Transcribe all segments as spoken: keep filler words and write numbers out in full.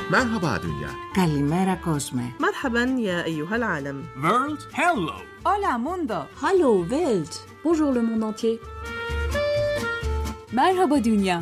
Merhaba Dünya. Kalimera Cosme. مرحبا يا أيها العالم. World, hello. Hola mundo. Hallo Welt. Bonjour le monde entier. Merhaba dünya.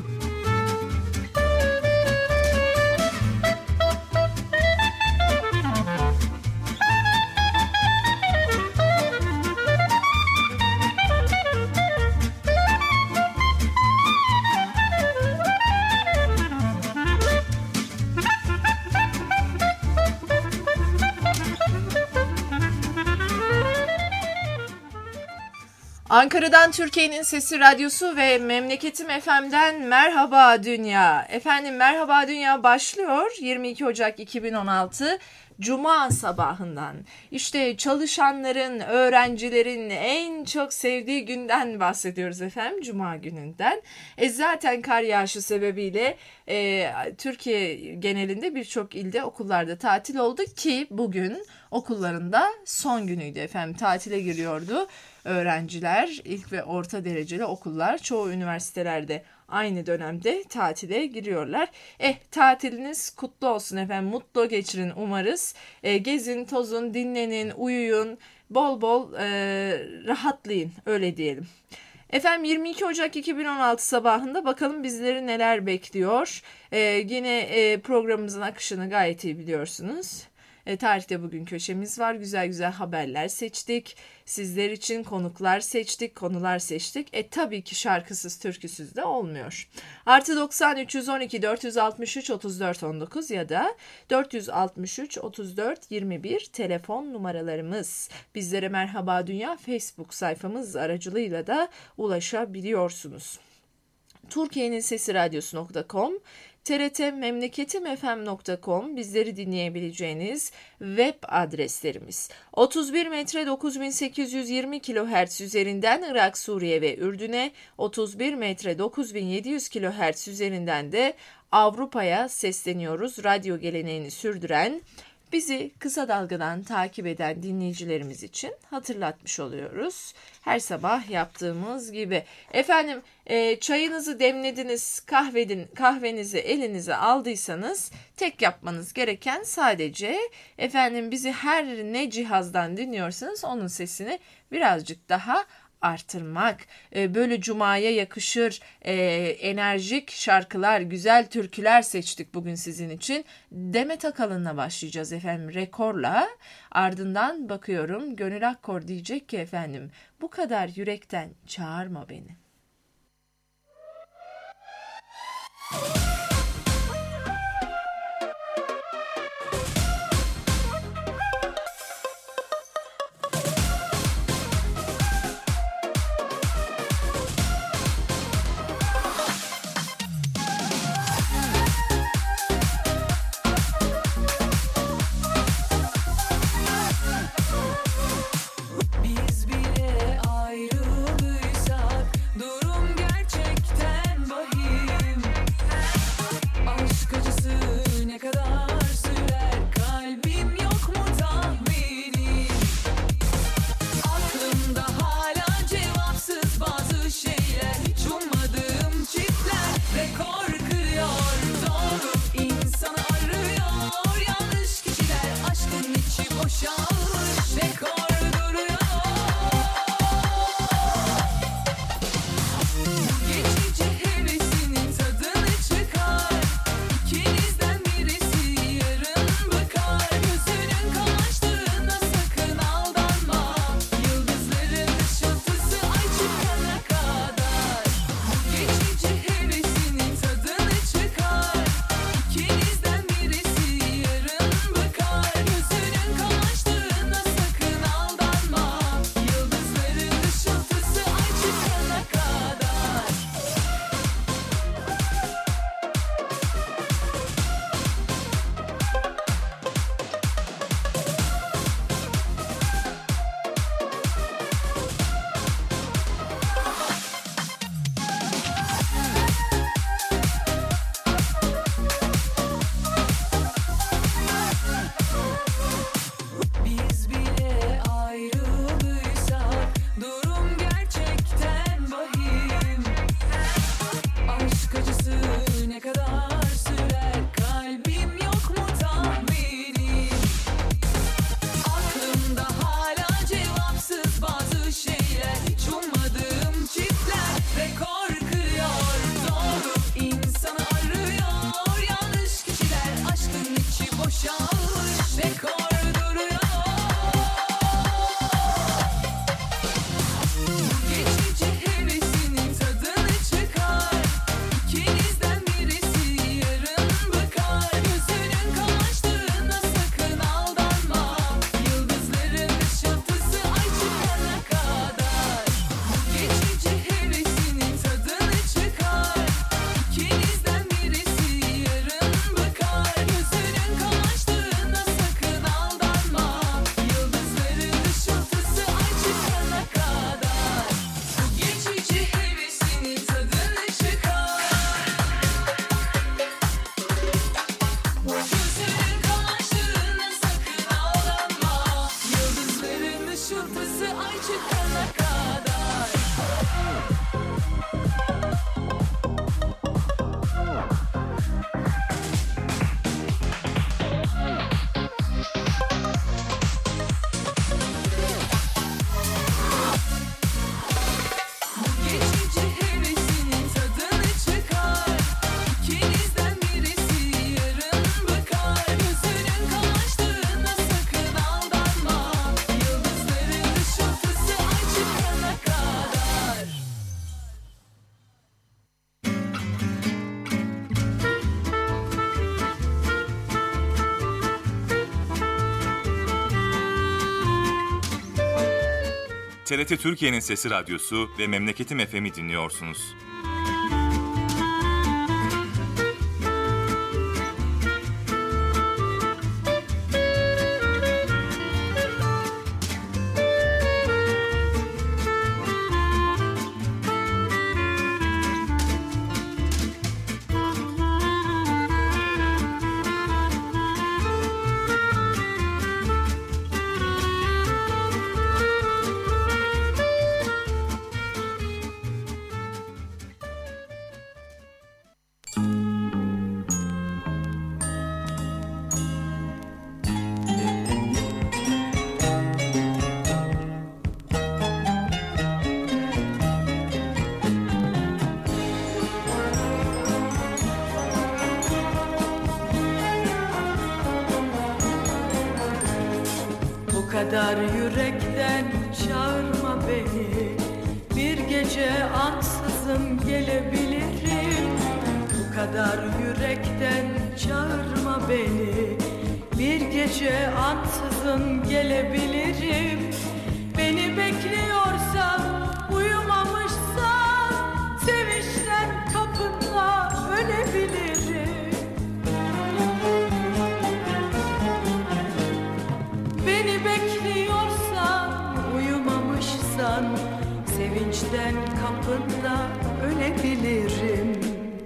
Ankara'dan Türkiye'nin Sesi Radyosu ve Memleketim F M'den Merhaba Dünya. Efendim Merhaba Dünya başlıyor yirmi iki Ocak iki bin on altı Cuma sabahından. İşte çalışanların, öğrencilerin en çok sevdiği günden bahsediyoruz efendim, Cuma gününden. E zaten kar yağışı sebebiyle e, Türkiye genelinde birçok ilde okullarda tatil oldu ki bugün okullarında son günüydü efendim, tatile giriyordu. Öğrenciler, ilk ve orta dereceli okullar, çoğu üniversitelerde aynı dönemde tatile giriyorlar. Eh tatiliniz kutlu olsun efendim, mutlu geçirin umarız. E, gezin, tozun, dinlenin, uyuyun, bol bol e, rahatlayın, öyle diyelim. Efendim yirmi iki Ocak iki bin on altı sabahında bakalım bizleri neler bekliyor. E, yine e, programımızın akışını gayet iyi biliyorsunuz. E, tarihte bugün köşemiz var. Güzel güzel haberler seçtik. Sizler için konuklar seçtik, konular seçtik. E tabii ki şarkısız, türküsüz de olmuyor. Artı doksan üç yüz on iki dört yüz altmış üç otuz dört on dokuz ya da dört yüz altmış üç otuz dört yirmi bir telefon numaralarımız. Bizlere Merhaba Dünya Facebook sayfamız aracılığıyla da ulaşabiliyorsunuz. Türkiye'nin Sesi Radyosu nokta com, T R T memleketim f m nokta com bizleri dinleyebileceğiniz web adreslerimiz. otuz bir metre dokuz bin sekiz yüz yirmi kilohertz üzerinden Irak, Suriye ve Ürdün'e, otuz bir metre dokuz bin yedi yüz kilohertz üzerinden de Avrupa'ya sesleniyoruz. Radyo geleneğini sürdüren, bizi kısa dalgadan takip eden dinleyicilerimiz için hatırlatmış oluyoruz. Her sabah yaptığımız gibi. Efendim e, çayınızı demlediniz, kahvedin, kahvenizi elinize aldıysanız tek yapmanız gereken sadece efendim bizi her ne cihazdan dinliyorsanız onun sesini birazcık daha artırmak. Böyle Cuma'ya yakışır e, enerjik şarkılar, güzel türküler seçtik bugün sizin için. Demet Akalın'la başlayacağız efendim, Rekor'la. Ardından bakıyorum Gönül Akkor diyecek ki efendim, bu kadar yürekten çağırma beni. Ayrıldıysak durum gerçekten vahim. ay çıkana kadar. T R T Türkiye'nin Sesi Radyosu ve Memleketim F M'i dinliyorsunuz. Bu kadar yürekten çağırma beni, bir gece ansızın gelebilirim. Bu kadar yürekten çağırma beni, bir gece ansızın gelebilirim. Beni bekliyorsan, uyumamışsan, sevinçten kapında ölebilirim. Beni bekliyorsan, uyumamışsan, sevinçten kapında ölebilirim.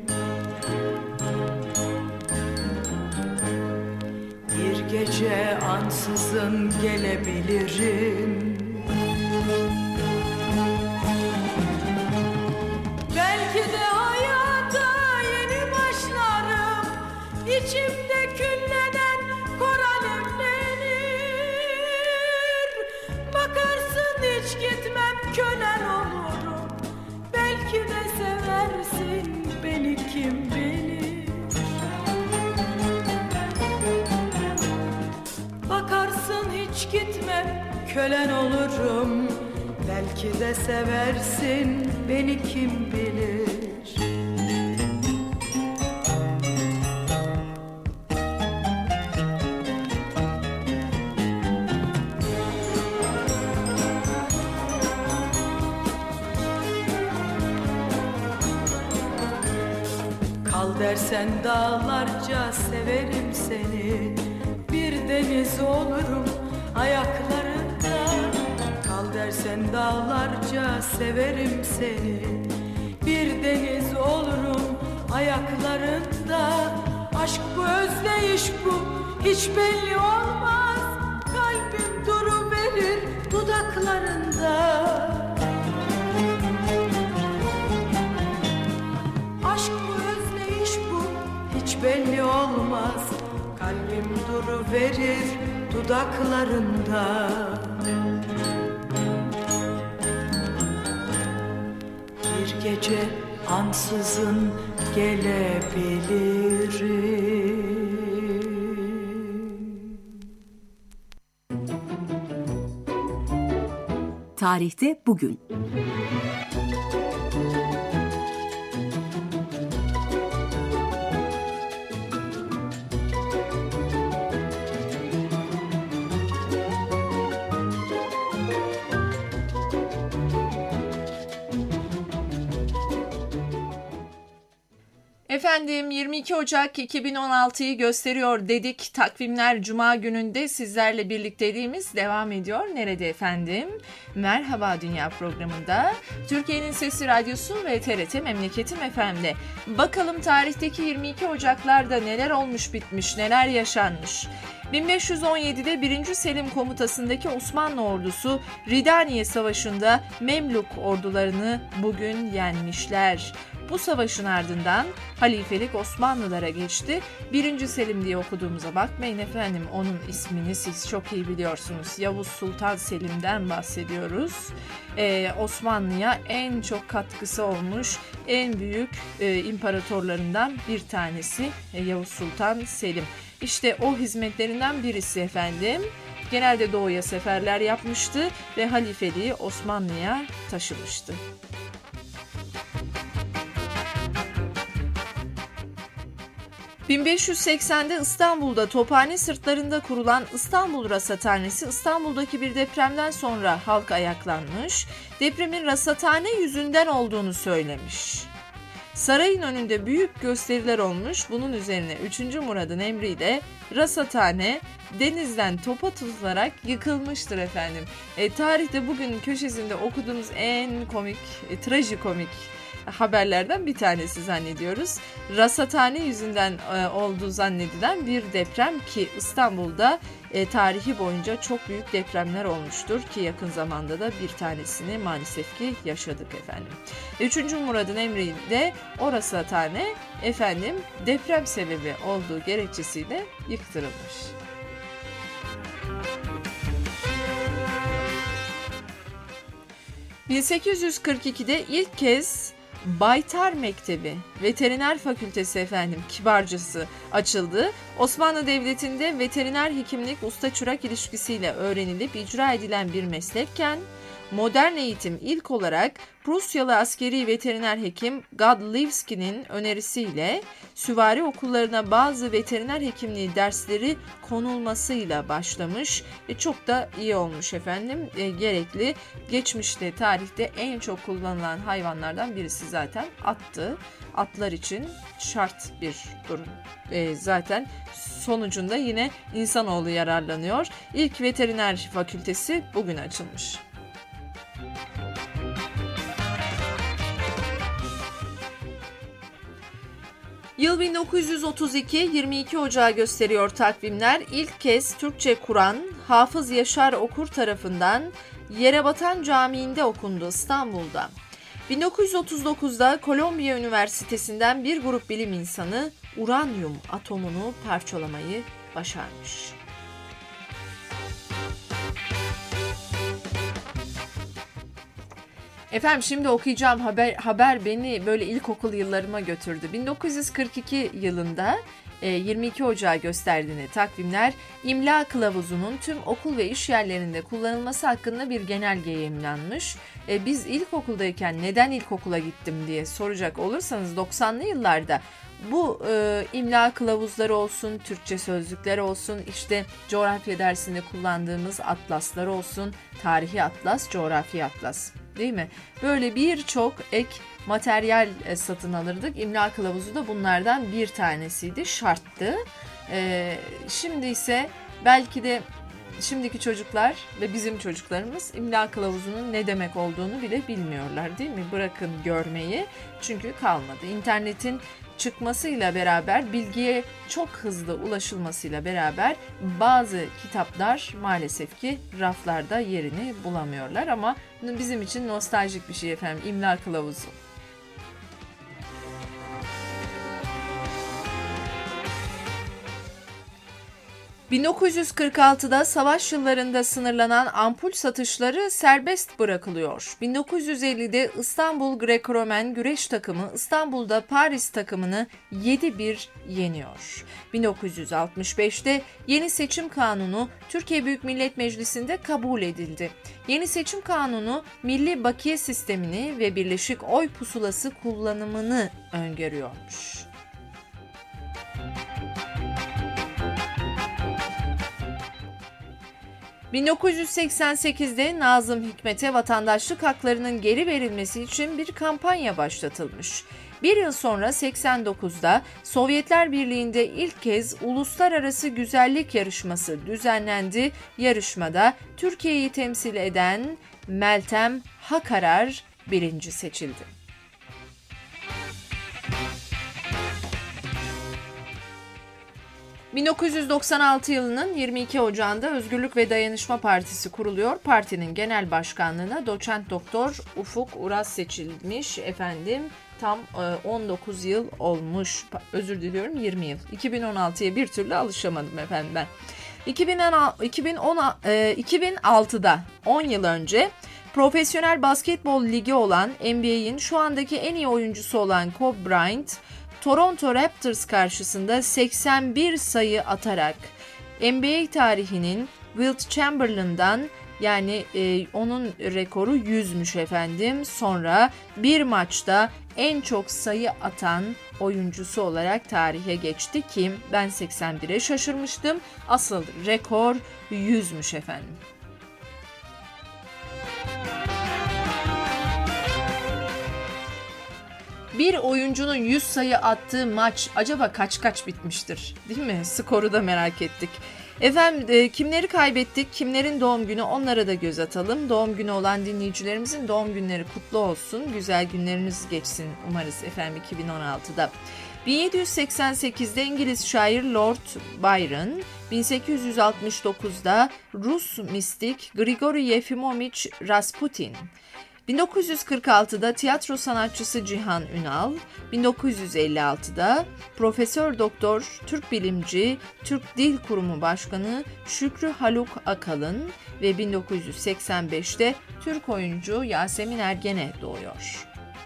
Bir gece ansızın gelebilirim. Belki de hayata yeni başlarım, içimde küllenen kor alevlenir. Bakarsın hiç gitmem, kölen olurum. Belki de seversin beni, kim bilir. Bakarsın hiç gitmem, kölen olurum. Belki de seversin beni, kim bilir. Kal dersen dağlarca severim seni, bir deniz olurum ayaklarında. Kal dersen dağlarca severim seni, bir deniz olurum ayaklarında. Aşk bu, özleyiş bu, hiç belli olmaz. Kalbim duruverir dudaklarında. Aşk bu, özleyiş bu, hiç belli olmaz. Kalbim duruverir dudaklarında. Bir gece ansızın gelebilirim. Tarihte bugün. Efendim yirmi iki Ocak iki bin on altıyı gösteriyor dedik. Takvimler Cuma gününde sizlerle birlikteliğimiz devam ediyor. Nerede efendim? Merhaba Dünya programında. Türkiye'nin Sesi Radyosu ve T R T Memleketim F M'de. Bakalım tarihteki yirmi iki Ocaklarda neler olmuş bitmiş, neler yaşanmış. bin beş yüz on yedide birinci. Selim komutasındaki Osmanlı ordusu Ridaniye Savaşı'nda Memluk ordularını bugün yenmişler. Bu savaşın ardından halifelik Osmanlılara geçti. birinci. Selim diye okuduğumuza bakmayın efendim, onun ismini siz çok iyi biliyorsunuz. Yavuz Sultan Selim'den bahsediyoruz. Ee, Osmanlı'ya en çok katkısı olmuş en büyük e, imparatorlarından bir tanesi e, Yavuz Sultan Selim. İşte o hizmetlerinden birisi efendim. Genelde doğuya seferler yapmıştı ve halifeliği Osmanlı'ya taşımıştı. bin beş yüz seksende İstanbul'da Tophane sırtlarında kurulan İstanbul Rasathanesi İstanbul'daki bir depremden sonra halk ayaklanmış, depremin rasathane yüzünden olduğunu söylemiş. Sarayın önünde büyük gösteriler olmuş, bunun üzerine üçüncü. Murad'ın emriyle rasathane denizden topa tutularak yıkılmıştır efendim. E, tarihte bugün köşesinde okuduğumuz en komik, e, trajikomik haberlerden bir tanesi zannediyoruz. Rasathane yüzünden e, olduğu zannedilen bir deprem ki İstanbul'da e, tarihi boyunca çok büyük depremler olmuştur ki yakın zamanda da bir tanesini maalesef ki yaşadık efendim. üçüncü. Murad'ın emriyle o rasathane efendim deprem sebebi olduğu gerekçesiyle yıktırılmış. bin sekiz yüz kırk ikide ilk kez Baytar Mektebi, Veteriner Fakültesi efendim kibarcası açıldı. Osmanlı Devleti'nde veteriner hekimlik usta-çırak ilişkisiyle öğrenilip icra edilen bir meslekken, modern eğitim ilk olarak Prusyalı askeri veteriner hekim Godlewski'nin önerisiyle süvari okullarına bazı veteriner hekimliği dersleri konulmasıyla başlamış. E, çok da iyi olmuş efendim, e, gerekli. Geçmişte, tarihte en çok kullanılan hayvanlardan birisi zaten attı. Atlar için şart bir durum. E, zaten sonucunda yine insanoğlu yararlanıyor. İlk veteriner fakültesi bugün açılmış. Yıl bin dokuz yüz otuz iki, yirmi iki Ocağı gösteriyor takvimler. İlk kez Türkçe Kur'an Hafız Yaşar Okur tarafından Yerebatan Camii'nde okundu İstanbul'da. bin dokuz yüz otuz dokuzda Kolombiya Üniversitesi'nden bir grup bilim insanı uranyum atomunu parçalamayı başarmış. Efendim şimdi okuyacağım haber haber beni böyle ilkokul yıllarıma götürdü. bin dokuz yüz kırk iki yılında yirmi iki Ocağı gösterdiğinde takvimler imla kılavuzunun tüm okul ve iş yerlerinde kullanılması hakkında bir genelge yayımlanmış. E, biz ilkokuldayken neden ilkokula gittim diye soracak olursanız doksanlı yıllarda bu e, imla kılavuzları olsun, Türkçe sözlükler olsun, işte coğrafya dersinde kullandığımız atlaslar olsun, tarihi atlas, coğrafi atlas. Değil mi? Böyle birçok ek materyal satın alırdık. İmla kılavuzu da bunlardan bir tanesiydi, şarttı. Ee, şimdi ise belki de şimdiki çocuklar ve bizim çocuklarımız imla kılavuzunun ne demek olduğunu bile bilmiyorlar, değil mi? Bırakın görmeyi, çünkü kalmadı. İnternetin çıkmasıyla beraber, bilgiye çok hızlı ulaşılmasıyla beraber bazı kitaplar maalesef ki raflarda yerini bulamıyorlar ama bizim için nostaljik bir şey efendim, imla kılavuzu. bin dokuz yüz kırk altıda savaş yıllarında sınırlanan ampul satışları serbest bırakılıyor. bin dokuz yüz ellide İstanbul Greco-Romen güreş takımı İstanbul'da Paris takımını yedi bir yeniyor. bin dokuz yüz altmış beşte yeni seçim kanunu Türkiye Büyük Millet Meclisi'nde kabul edildi. Yeni seçim kanunu milli bakiye sistemini ve birleşik oy pusulası kullanımını öngörüyormuş. bin dokuz yüz seksen sekizde Nazım Hikmet'e vatandaşlık haklarının geri verilmesi için bir kampanya başlatılmış. Bir yıl sonra seksen dokuzda Sovyetler Birliği'nde ilk kez uluslararası güzellik yarışması düzenlendi. Yarışmada Türkiye'yi temsil eden Meltem Hakarar birinci seçildi. bin dokuz yüz doksan altı yılının yirmi iki Ocağı'nda Özgürlük ve Dayanışma Partisi kuruluyor. Partinin genel başkanlığına doçent doktor Ufuk Uras seçilmiş efendim. Tam on dokuz yıl olmuş. Özür diliyorum, yirmi yıl. iki bin on altıya bir türlü alışamadım efendim ben. iki bin altıda on yıl önce Profesyonel Basketbol Ligi olan N B A'in şu andaki en iyi oyuncusu olan Kobe Bryant, Toronto Raptors karşısında seksen bir sayı atarak N B A tarihinin Wilt Chamberlain'dan, yani e, onun rekoru yüzmüş efendim. Sonra bir maçta en çok sayı atan oyuncusu olarak tarihe geçti ki ben seksen bire şaşırmıştım. Asıl rekor yüzmüş efendim. Bir oyuncunun yüz sayı attığı maç acaba kaç kaç bitmiştir, değil mi? Skoru da merak ettik. Efendim e, kimleri kaybettik, kimlerin doğum günü, onlara da göz atalım. Doğum günü olan dinleyicilerimizin doğum günleri kutlu olsun. Güzel günleriniz geçsin umarız efendim iki bin on altıda. bin yedi yüz seksen sekizde İngiliz şair Lord Byron, bin sekiz yüz altmış dokuzda Rus mistik Grigori Yefimovich Rasputin, bin dokuz yüz kırk altıda tiyatro sanatçısı Cihan Ünal, bin dokuz yüz elli altıda Profesör Doktor Türk bilimci Türk Dil Kurumu Başkanı Şükrü Haluk Akalın ve bin dokuz yüz seksen beşte Türk oyuncu Yasemin Ergen'e doğuyor.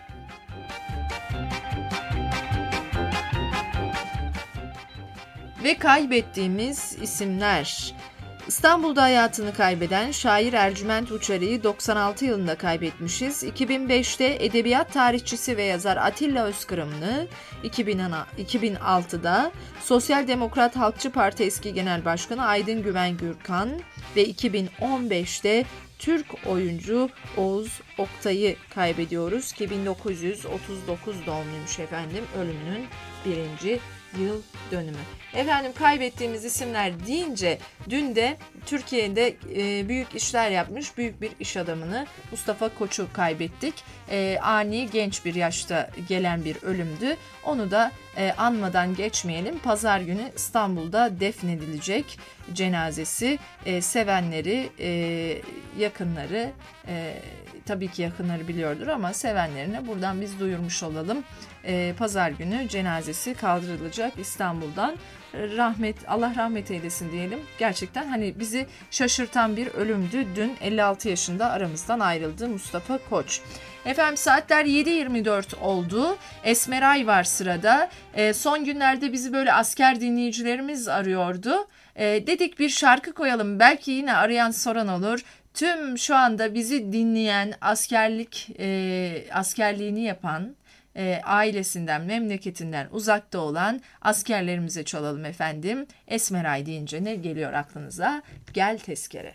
Ve kaybettiğimiz isimler: İstanbul'da hayatını kaybeden şair Ercüment Uçarı'yı doksan altı yılında kaybetmişiz. iki bin beşte edebiyat tarihçisi ve yazar Atilla Özkırımlı, iki bin altıda Sosyal Demokrat Halkçı Parti eski Genel Başkanı Aydın Güven Gürkan ve iki bin on beşte Türk oyuncu Oğuz Oktay'ı kaybediyoruz ki bin dokuz yüz otuz dokuz doğumluymuş efendim, ölümünün birinci yıl dönümü. Efendim kaybettiğimiz isimler deyince dün de Türkiye'de e, büyük işler yapmış büyük bir iş adamını Mustafa Koç'u kaybettik. E, ani genç bir yaşta gelen bir ölümdü. Onu da e, anmadan geçmeyelim. Pazar günü İstanbul'da defnedilecek cenazesi. E, sevenleri, e, yakınları, e, tabii ki yakınları biliyordur ama sevenlerine buradan biz duyurmuş olalım. E, Pazar günü cenazesi kaldırılacak İstanbul'dan. Rahmet, Allah rahmet eylesin diyelim. Gerçekten hani bizi şaşırtan bir ölümdü. Dün elli altı yaşında aramızdan ayrıldı Mustafa Koç. Efendim saatler yedi yirmi dört oldu. Esmeray var sırada. E, son günlerde bizi böyle asker dinleyicilerimiz arıyordu. E, dedik bir şarkı koyalım. Belki yine arayan soran olur. Tüm şu anda bizi dinleyen, askerlik e, askerliğini yapan, E, ailesinden, memleketinden uzakta olan askerlerimize çalalım efendim. Esmeray deyince ne geliyor aklınıza? Gel tezkere.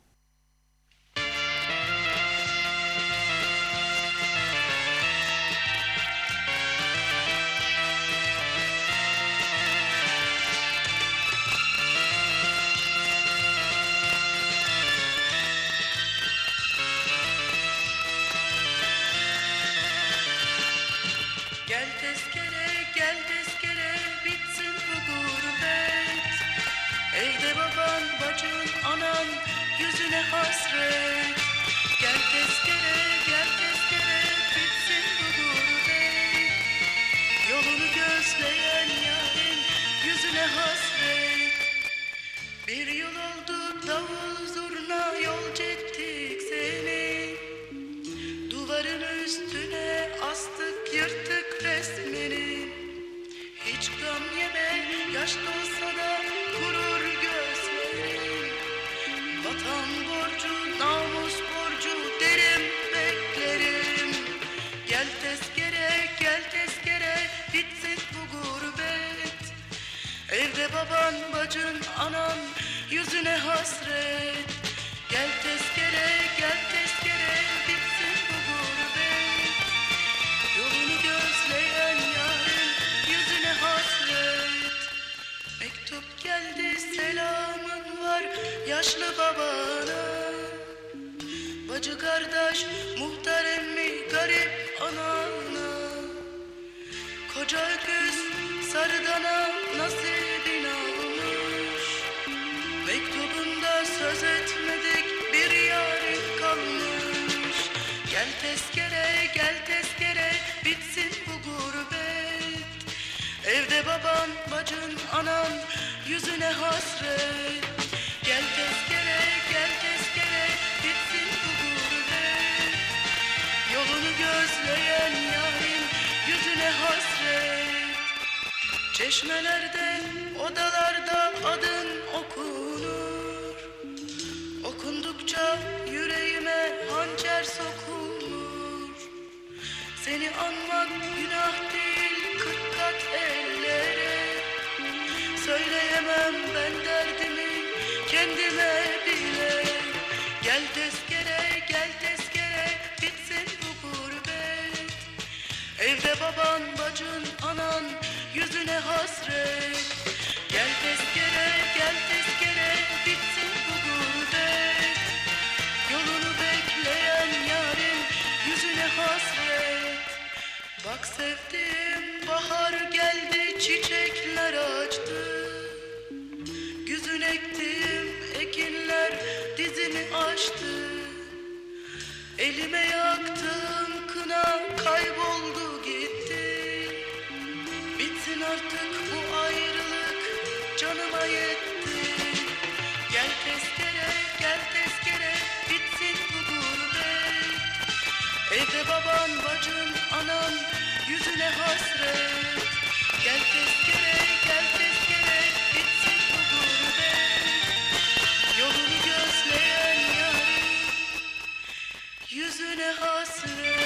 Gel tezkere, gel tezkere, bitsin bu gurbet. Evde baban, bacın, anan, yüzüne hasret. Gel tezkere, gel tezkere, bitsin bu gurbet. Yolunu gözleyen yarın, yüzüne hasret. Bir yıl oldu davul zurna, yolcu ettik seni. Duvarın üstüne astık, yırtık resmini. Hiç gam yeme, yaş dolsa da kurur gözlerim. Vatan borcu, namus borcu derim beklerim. Gel tezkere, gel tezkere, bitsin bu gurbet. Evde baban, bacın, anan, yüzüne hasret. Gel tezkere, gel tezkere, bitsin bu gurbet. Yolunu gözleyen yaşlı babana. Bacı kardeş, muhtar emmi, garip anana. Koca öküz, sarı dana nasibini almış. Mektubunda söz etmedik bir yarın kalmış. Gel tezkere, gel tezkere, bitsin bu gurbet. Evde baban, bacın, anan, yüzüne hasret. Gel tezkere, gel tezkere, bitsin bu gurbet. Yolunu gözleyen yarın, yüzüne hasret. Çeşmelerde, odalarda adın okunur. Okundukça yüreğime hançer sokulur. Seni anmak günah değil, kırk kat ellere. Söyleyemem ben derdimi kendime bile. Gel tezkere, gel tezkere, bitsin bu gurbet. Evde baban, bacın, anan, yüzüne hasret. Gel tezkere, gel tezkere, bitsin bu gurbet. Yolunu bekleyen yarın, yüzüne hasret. Bak sevdiğim, bahar geldi, çiçekler açtı. Güzün ektiğim ekinler dizini aştı. Elime yaktığım kına kayboldu gitti. Bitsin artık bu ayrılık, canıma yetti. Gel tezkere, gel tezkere, bitsin bu gurbet. Evde baban, bacın, anan, yüzüne hasret. Gel tezkere, gel tezkere, bitsin bu gurbet. Yolunu gözleyen yarın, yüzüne hasret.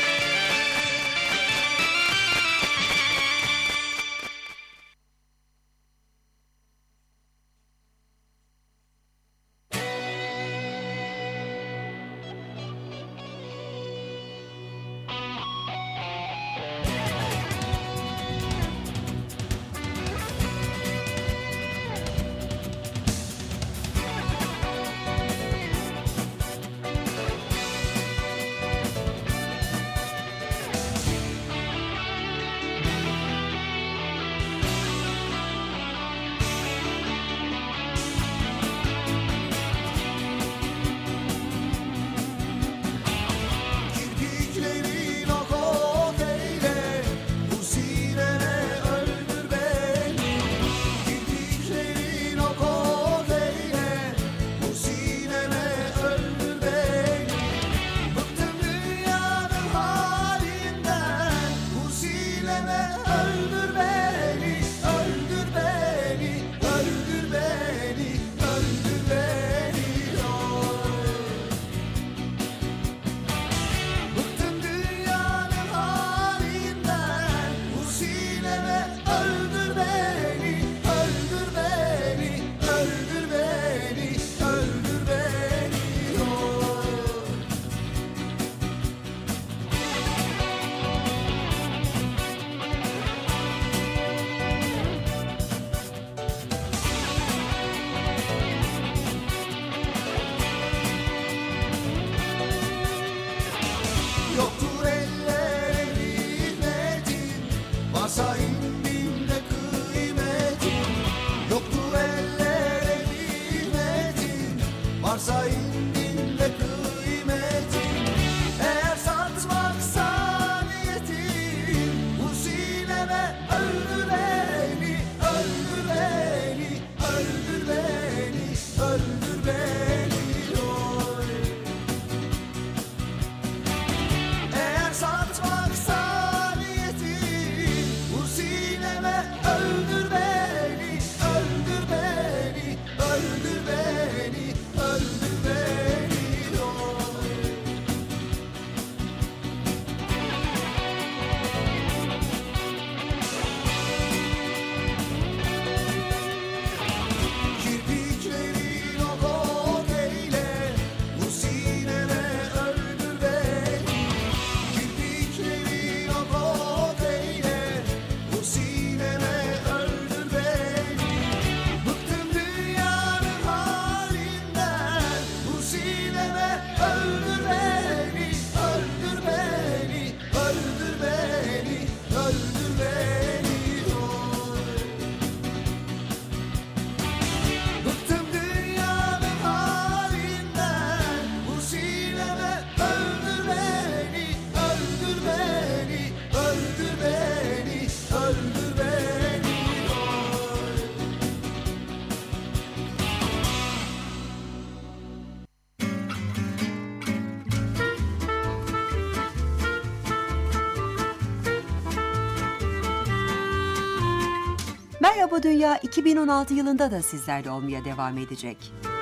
Merhaba Dünya iki bin on altı yılında da sizlerle olmaya devam edecek.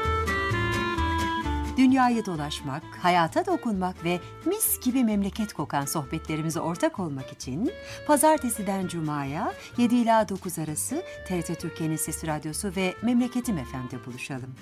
Dünyayı dolaşmak, hayata dokunmak ve mis gibi memleket kokan sohbetlerimize ortak olmak için Pazartesiden Cuma'ya yedi ila dokuz arası T R T Türkiye'nin Sesi Radyosu ve Memleketim F M'de buluşalım.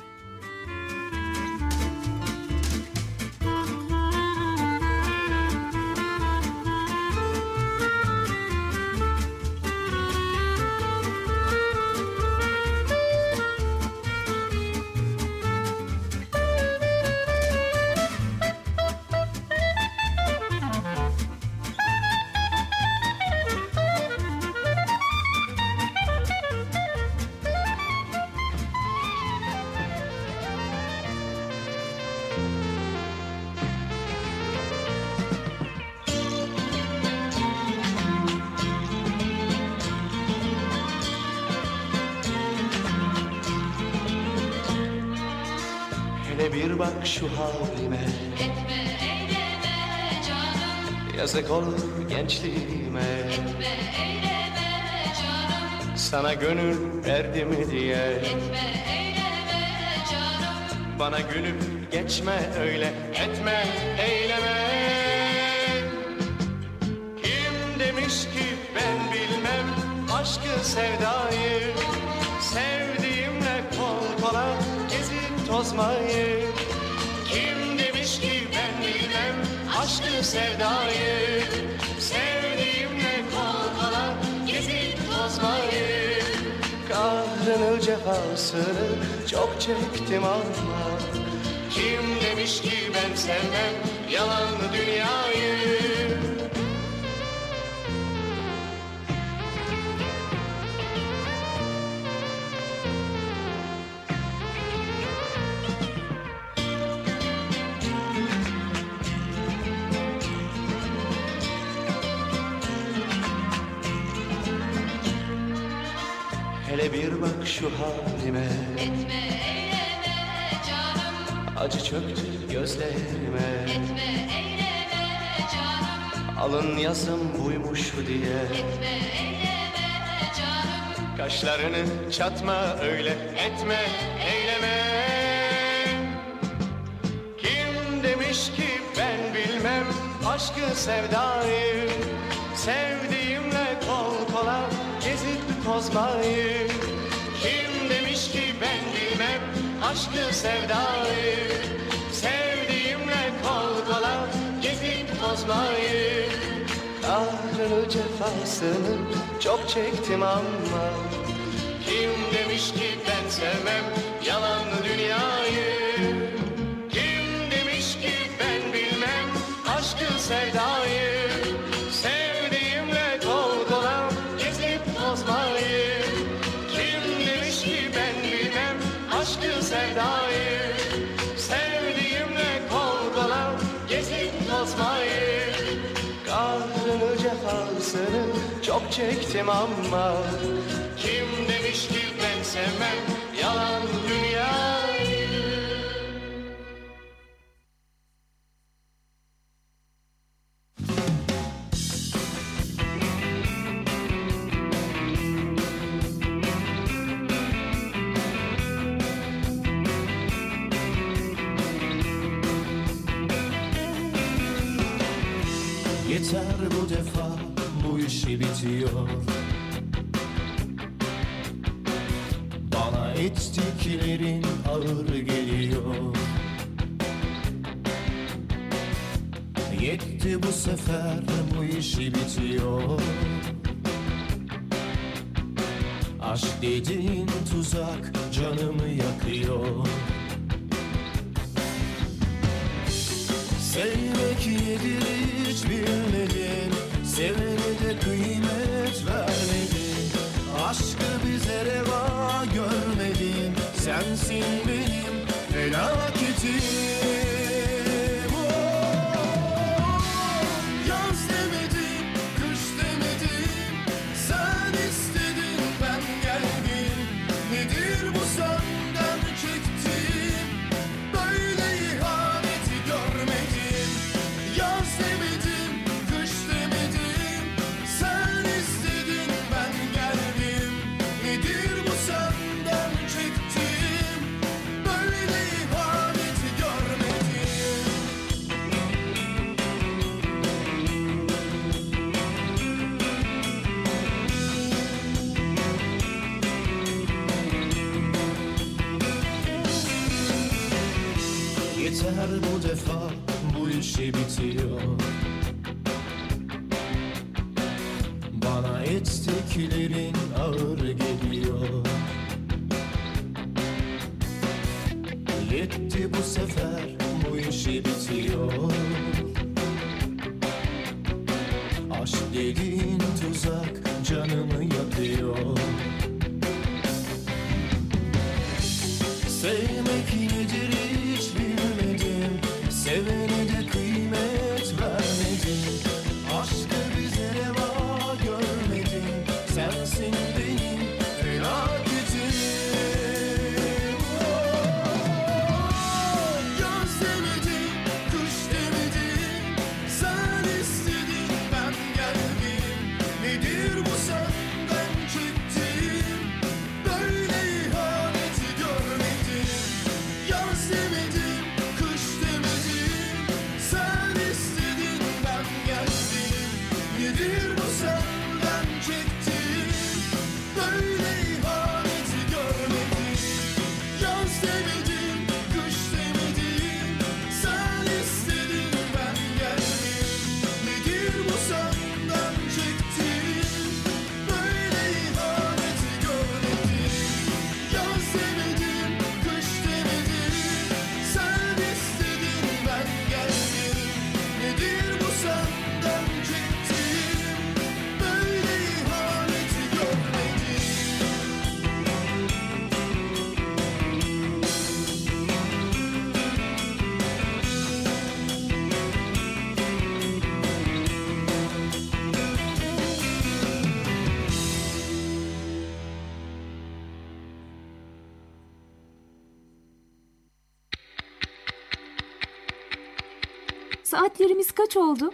Hele bir bak şu halime, Etme eyleme canım, yazık olur gençliğime. etme eyleme canım, Sana gönül verdim diye, etme eyleme canım, bana gülüp geçme öyle, etme eyleme. Kim demiş ki ben bilmem aşkı sevdayı, sevdiğimle kol kola gezip tozmayı. Kim demiş ki ben bilmem aşkı sevdayı, sevdiğimle kol kola gezip tozmayı. Kahrını cefasını çok çektim ama kim demiş ki ben sevmem yalanlı dünyayı. Hele bir bak şu halime, etme eyleme canım, acı çöktü gözlerime. etme eyleme canım, Alın yazım buymuş diye, etme eyleme canım, kaşlarını çatma öyle, etme eyleme. Kim demiş ki ben bilmem aşkı sevdayı, sevdiğimle kol kola gezip tozmayı. Kim demiş ki ben bilmem aşkı sevdayı, sevdiğimle kol kola gezip tozmayı. Kahrını cefasını çok çektim ama kim demiş ki ben sevmem yalanlı dünyayı. Kim demiş ki ben bilmem aşkı sevdayı, sevdiğimle kol kola gezip tozmayı. Kim demiş ki ben bilmem aşkı sevdayı, sevdiğimle kol kola gezip tozmayı. Kahrını cefasını çok çektim ama kim demiş ki ben sevmem yalan dünyayı. Yeter bu defa bu işi bitiyor. Bana ettiklerin ağır geliyor. Yetti bu sefer bu işi bitiyor. Aşk dediğin tuzak canımı yakıyor. Sevmek nedir hiç bilmedim, sevene de kıymet vermedim. Aşkı bize reva görmedim, sensin benim felaketim. Oh, yaz demedim, kış demedim, sen istedin ben geldim. Nedir bu senden çektiğim, böyle ihaneti görmedim. Yaz demedim, bu defa bu işi bitiyor. Bana ettiklerin ağır geliyor. Yetti bu sefer bu işi bitiyor. Aşk dediğin tuzak canımı yakıyor. Sevmek nedir hiç bilmedim. Sevene de kıymet vermedim. Aşkı bize reva görmedim. Sensin benim felaketim. Yaz demedim, kış demedim. Sen istedin, ben geldim. Nedir bu senden çektiğim? Böyle ihaneti görmedim. Yaz demedim, kış demedim. Sen istedin, ben geldim. Nedir bu senden çektiğim? Böyle ihaneti görmedim. Yaz demedim, kış demedim. Sen istedin, ben geldim. Nedir bu senden çektiğim? Böyle ihaneti görmedim. Yaz demedim, kış demedim. Sen istedin, ben geldim. Nedir bu senden çektiğim? Böyle ihaneti görmedim. Saatlerimiz kaç oldu?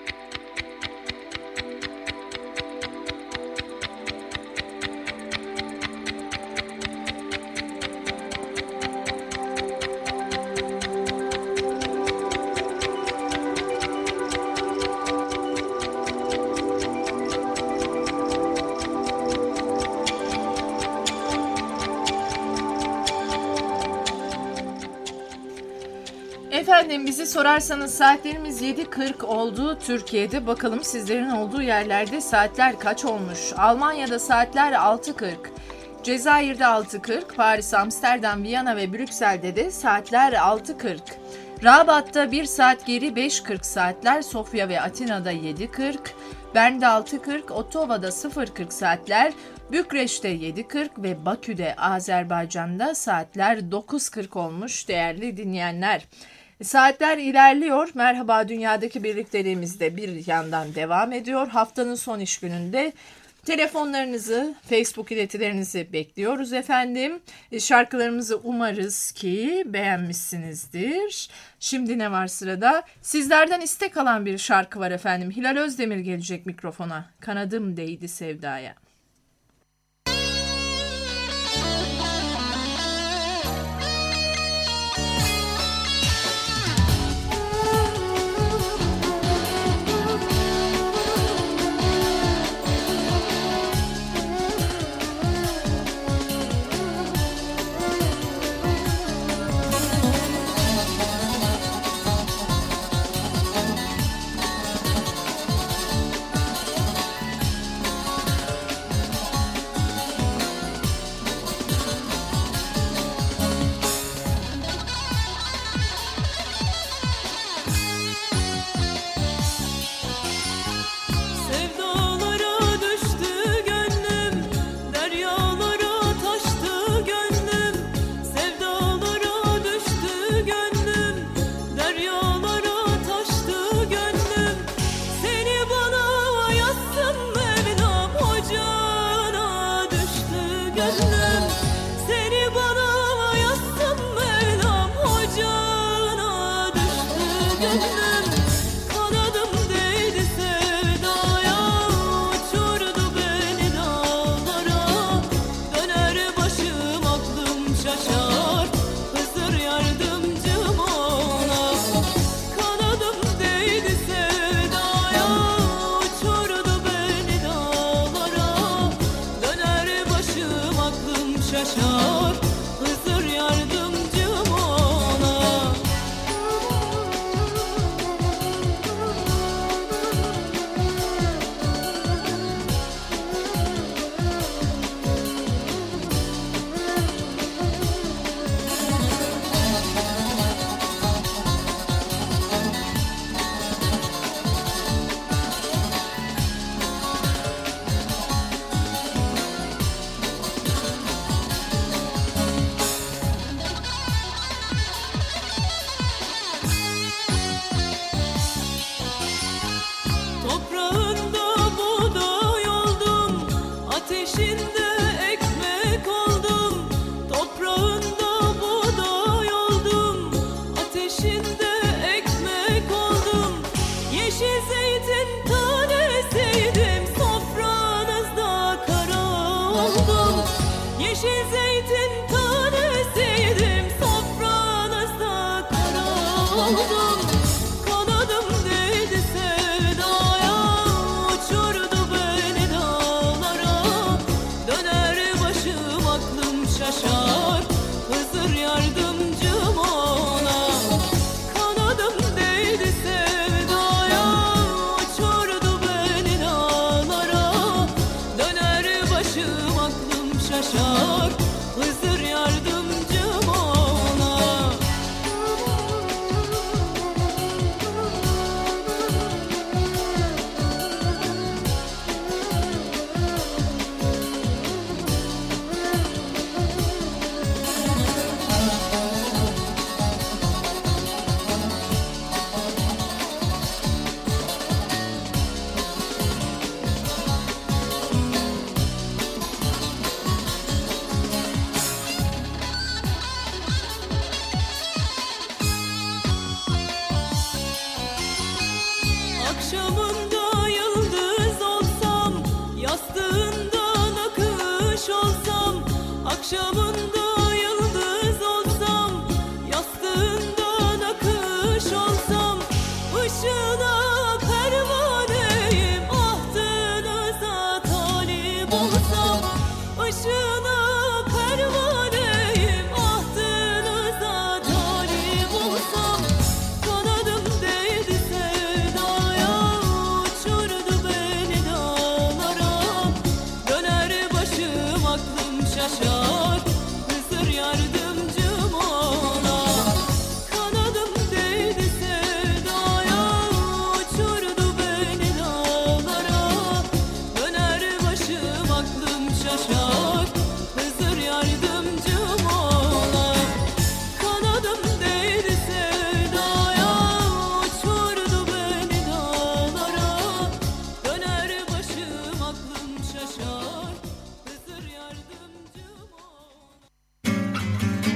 Efendim bizi sorarsanız saatlerimiz yedi kırk oldu Türkiye'de. Bakalım sizlerin olduğu yerlerde saatler kaç olmuş? Almanya'da saatler altı kırk. Cezayir'de altı kırk. Paris, Amsterdam, Viyana ve Brüksel'de de saatler altı kırk. Rabat'ta bir saat geri beş kırk saatler. Sofya ve Atina'da yedi kırk. Bern'de altı kırk. Ottawa'da sıfır kırk saatler. Bükreş'te yedi kırk ve Bakü'de Azerbaycan'da saatler dokuz kırk olmuş değerli dinleyenler. Saatler ilerliyor. Merhaba Dünya'daki birlikteliğimiz de bir yandan devam ediyor. Haftanın son iş gününde telefonlarınızı, Facebook iletilerinizi bekliyoruz efendim. Şarkılarımızı umarız ki beğenmişsinizdir. Şimdi ne var sırada? Sizlerden istek alan bir şarkı var efendim. Hilal Özdemir gelecek mikrofona. Kanadım değdi sevdaya. Toprağında buğday oldum, ateşinde ekmek oldum. Toprağında buğday oldum, ateşinde ekmek oldum. Yeşil zeytin tanesiydim, sofranızda kara oldum. Yeşil zeytin tanesiydim, sofranızda kara oldum. Kanadım değdi sevdaya, uçurdu beni dağlara. Döner başım aklım şaşar, Hızır yardımcım ona. Kanadım değdi sevdaya, uçurdu beni dağlara. Döner başım aklım şaşar, Hızır yardımcım ona. Akşamında yıldız olsam, yastığında nakış olsam. Akşamında yıldız olsam, yastığında nakış olsam. Işığına pervaneyim, ahtınıza talip olsam. Işığına pervaneyim, ahtınıza talip olsam. Kanadım değdi sevdaya, uçurdu beni dağlara. Döner başım aklım şaşar, Hızır yardımcım ona. Kanadım değdi sevdaya, uçurdu beni dağlara. Döner başım aklım şaşar, Hızır yardımcım ona. Kanadım değdi sevdaya, uçurdu beni dağlara. Döner başım aklım şaşar, Hızır yardımcım ona.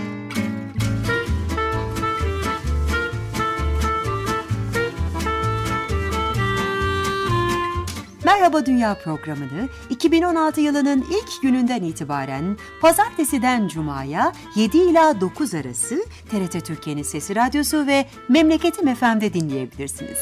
Merhaba Dünya programını iki bin on altı yılının ilk gününden itibaren Pazartesiden Cuma'ya yedi ila dokuz arası T R T Türkiye'nin Sesi Radyosu ve Memleketim F M'de dinleyebilirsiniz.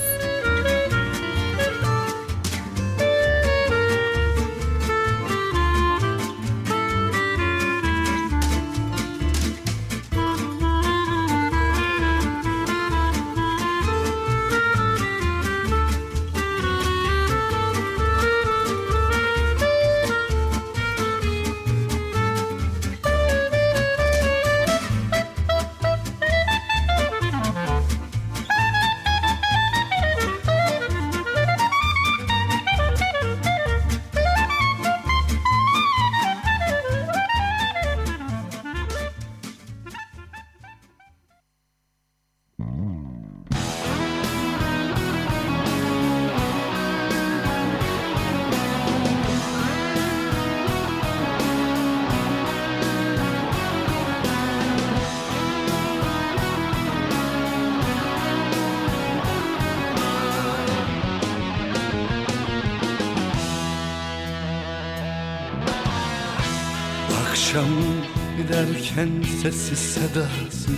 Akşam giderken sessiz sedası,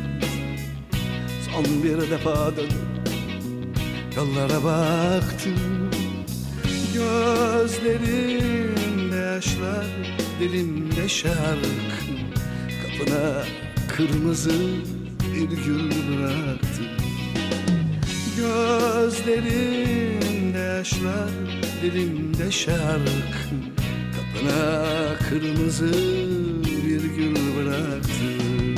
son bir defa dönüp yollara baktım. Gözlerimde yaşlar, dilimde şarkı, kapına kırmızı bir gül bıraktım. Gözlerimde yaşlar, dilimde şarkı, kapına kırmızı bir gül bıraktım.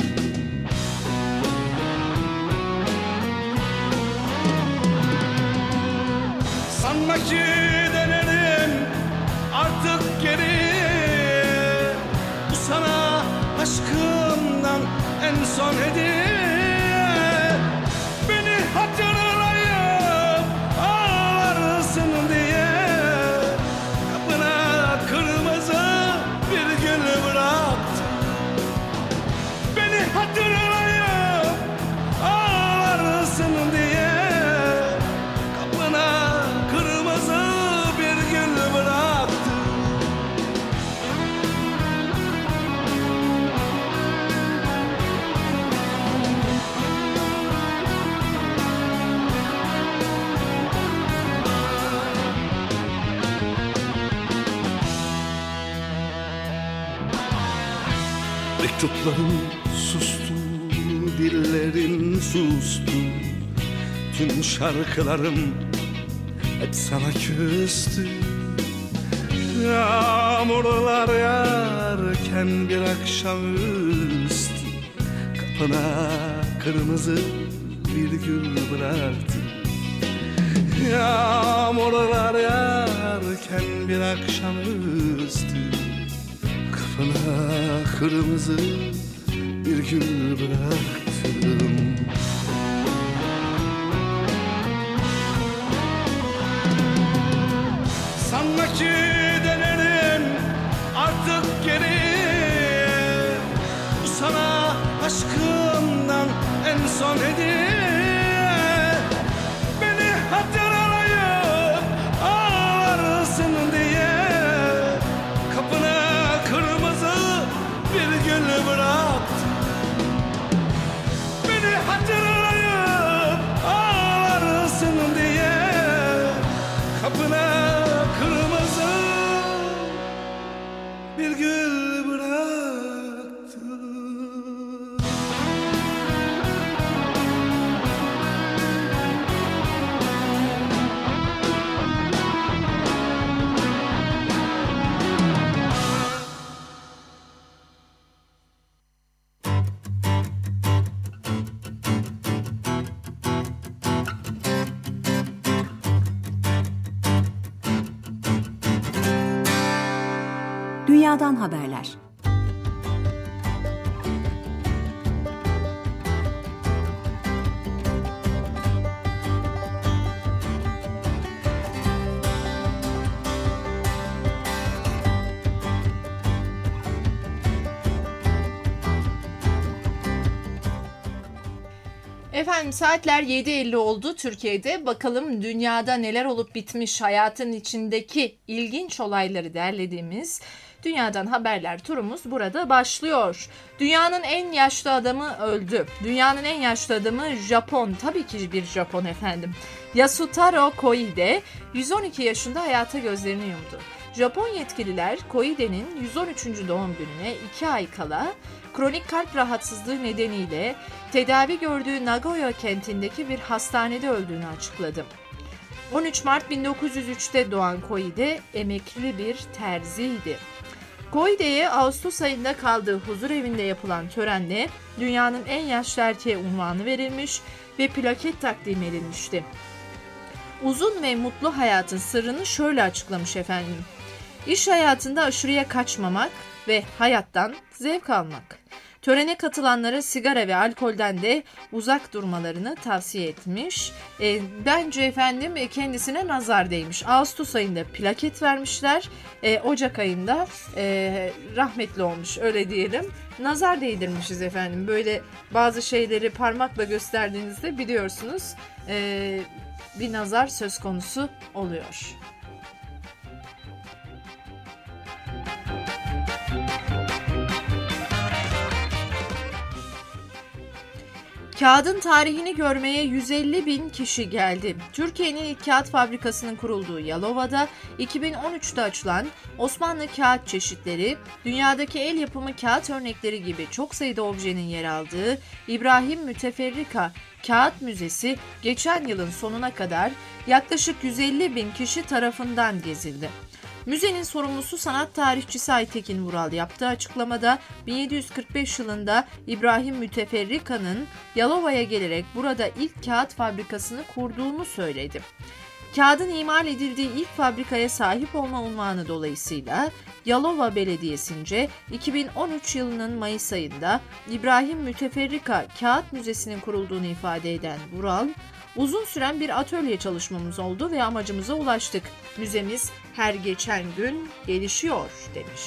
Sanma ki dönerim artık geri, bu sana aşkımdan en son hediye. Beni hatırlayıp ağlarsın Mektupların sustu, dillerin sustu. Tüm şarkılarım hep sana küstü. Yağmurlar yağarken bir akşamüstü kapına kırmızı bir gül bıraktı. Yağmurlar yağarken bir akşamüstü kapına kırmızı bir gül bıraktım. Sanma ki dönerim artık geriye. Bu sana aşkımdan en son hediye. Beni hatırlayıp ağlarsın diye kapına kırmızı bir gül bıraktım. Beni hatırlayıp ağlarsın diye kapına kırmızı bir gül bıraktım. Dünyadan haberler. Efendim saatler yedi elli oldu Türkiye'de. Bakalım dünyada neler olup bitmiş, hayatın içindeki ilginç olayları derlediğimiz Dünyadan Haberler turumuz burada başlıyor. Dünyanın en yaşlı adamı öldü. Dünyanın en yaşlı adamı Japon. Tabii ki bir Japon efendim. Yasutaro Koide yüz on iki yaşında hayata gözlerini yumdu. Japon yetkililer Koide'nin yüz on üçüncü doğum gününe iki ay kala kronik kalp rahatsızlığı nedeniyle tedavi gördüğü Nagoya kentindeki bir hastanede öldüğünü açıkladı. on üç Mart bin dokuz yüz üçte doğan Koide emekli bir terziydi. Koide'ye Ağustos ayında kaldığı huzur evinde yapılan törenle dünyanın en yaşlı erkeği unvanı verilmiş ve plaket takdim edilmişti. Uzun ve mutlu hayatın sırrını şöyle açıklamış efendim. İş hayatında aşırıya kaçmamak ve hayattan zevk almak. Törene katılanlara sigara ve alkolden de uzak durmalarını tavsiye etmiş. E, bence efendim kendisine nazar değmiş. Ağustos ayında plaket vermişler. E, Ocak ayında e, rahmetli olmuş, öyle diyelim. Nazar değdirmişiz efendim. Böyle bazı şeyleri parmakla gösterdiğinizde biliyorsunuz e, bir nazar söz konusu oluyor. Kağıdın tarihini görmeye yüz elli bin kişi geldi. Türkiye'nin ilk kağıt fabrikasının kurulduğu Yalova'da iki bin on üçte açılan Osmanlı kağıt çeşitleri, dünyadaki el yapımı kağıt örnekleri gibi çok sayıda objenin yer aldığı İbrahim Müteferrika Kağıt Müzesi geçen yılın sonuna kadar yaklaşık yüz elli bin kişi tarafından gezildi. Müzenin sorumlusu sanat tarihçisi Aytekin Vural yaptığı açıklamada bin yedi yüz kırk beş yılında İbrahim Müteferrika'nın Yalova'ya gelerek burada ilk kağıt fabrikasını kurduğunu söyledi. Kağıdın imal edildiği ilk fabrikaya sahip olma unvanı dolayısıyla Yalova Belediyesi'nce iki bin on üç yılının Mayıs ayında İbrahim Müteferrika Kağıt Müzesi'nin kurulduğunu ifade eden Vural, uzun süren bir atölye çalışmamız oldu ve amacımıza ulaştık. Müzemiz her geçen gün gelişiyor demiş.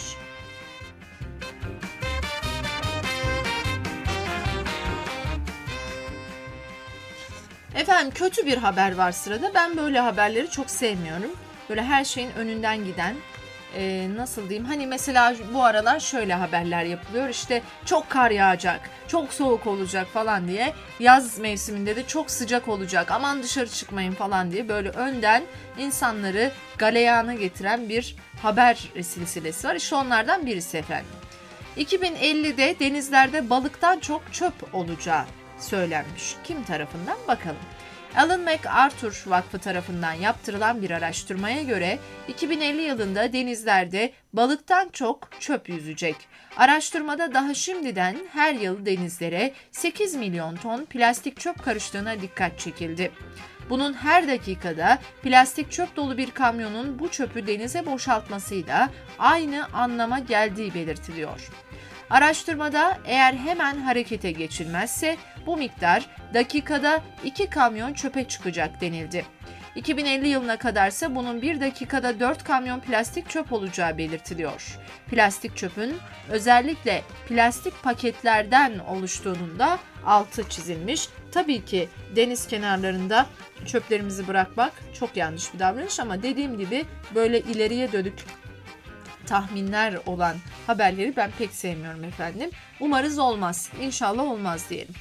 Efendim kötü bir haber var sırada. Ben böyle haberleri çok sevmiyorum. Böyle her şeyin önünden giden, e, nasıl diyeyim? Hani mesela bu aralar şöyle haberler yapılıyor. İşte çok kar yağacak, çok soğuk olacak falan diye. Yaz mevsiminde de çok sıcak olacak. Aman dışarı çıkmayın falan diye böyle önden insanları galeyana getiren bir haber silsilesi var. İşte onlardan birisi efendim. iki bin ellide denizlerde balıktan çok çöp olacağı söylenmiş. Kim tarafından bakalım. Alan MacArthur Vakfı tarafından yaptırılan bir araştırmaya göre iki bin elli yılında denizlerde balıktan çok çöp yüzecek. Araştırmada daha şimdiden her yıl denizlere sekiz milyon ton plastik çöp karıştığına dikkat çekildi. Bunun her dakikada plastik çöp dolu bir kamyonun bu çöpü denize boşaltmasıyla aynı anlama geldiği belirtiliyor. Araştırmada eğer hemen harekete geçilmezse bu miktar dakikada iki kamyon çöpe çıkacak denildi. iki bin elli yılına kadarsa bunun bir dakikada dört kamyon plastik çöp olacağı belirtiliyor. Plastik çöpün özellikle plastik paketlerden oluştuğunun da altı çizilmiş. Tabii ki deniz kenarlarında çöplerimizi bırakmak çok yanlış bir davranış ama dediğim gibi böyle ileriye dönük tahminler olan haberleri ben pek sevmiyorum efendim. Umarız olmaz. İnşallah olmaz diyelim.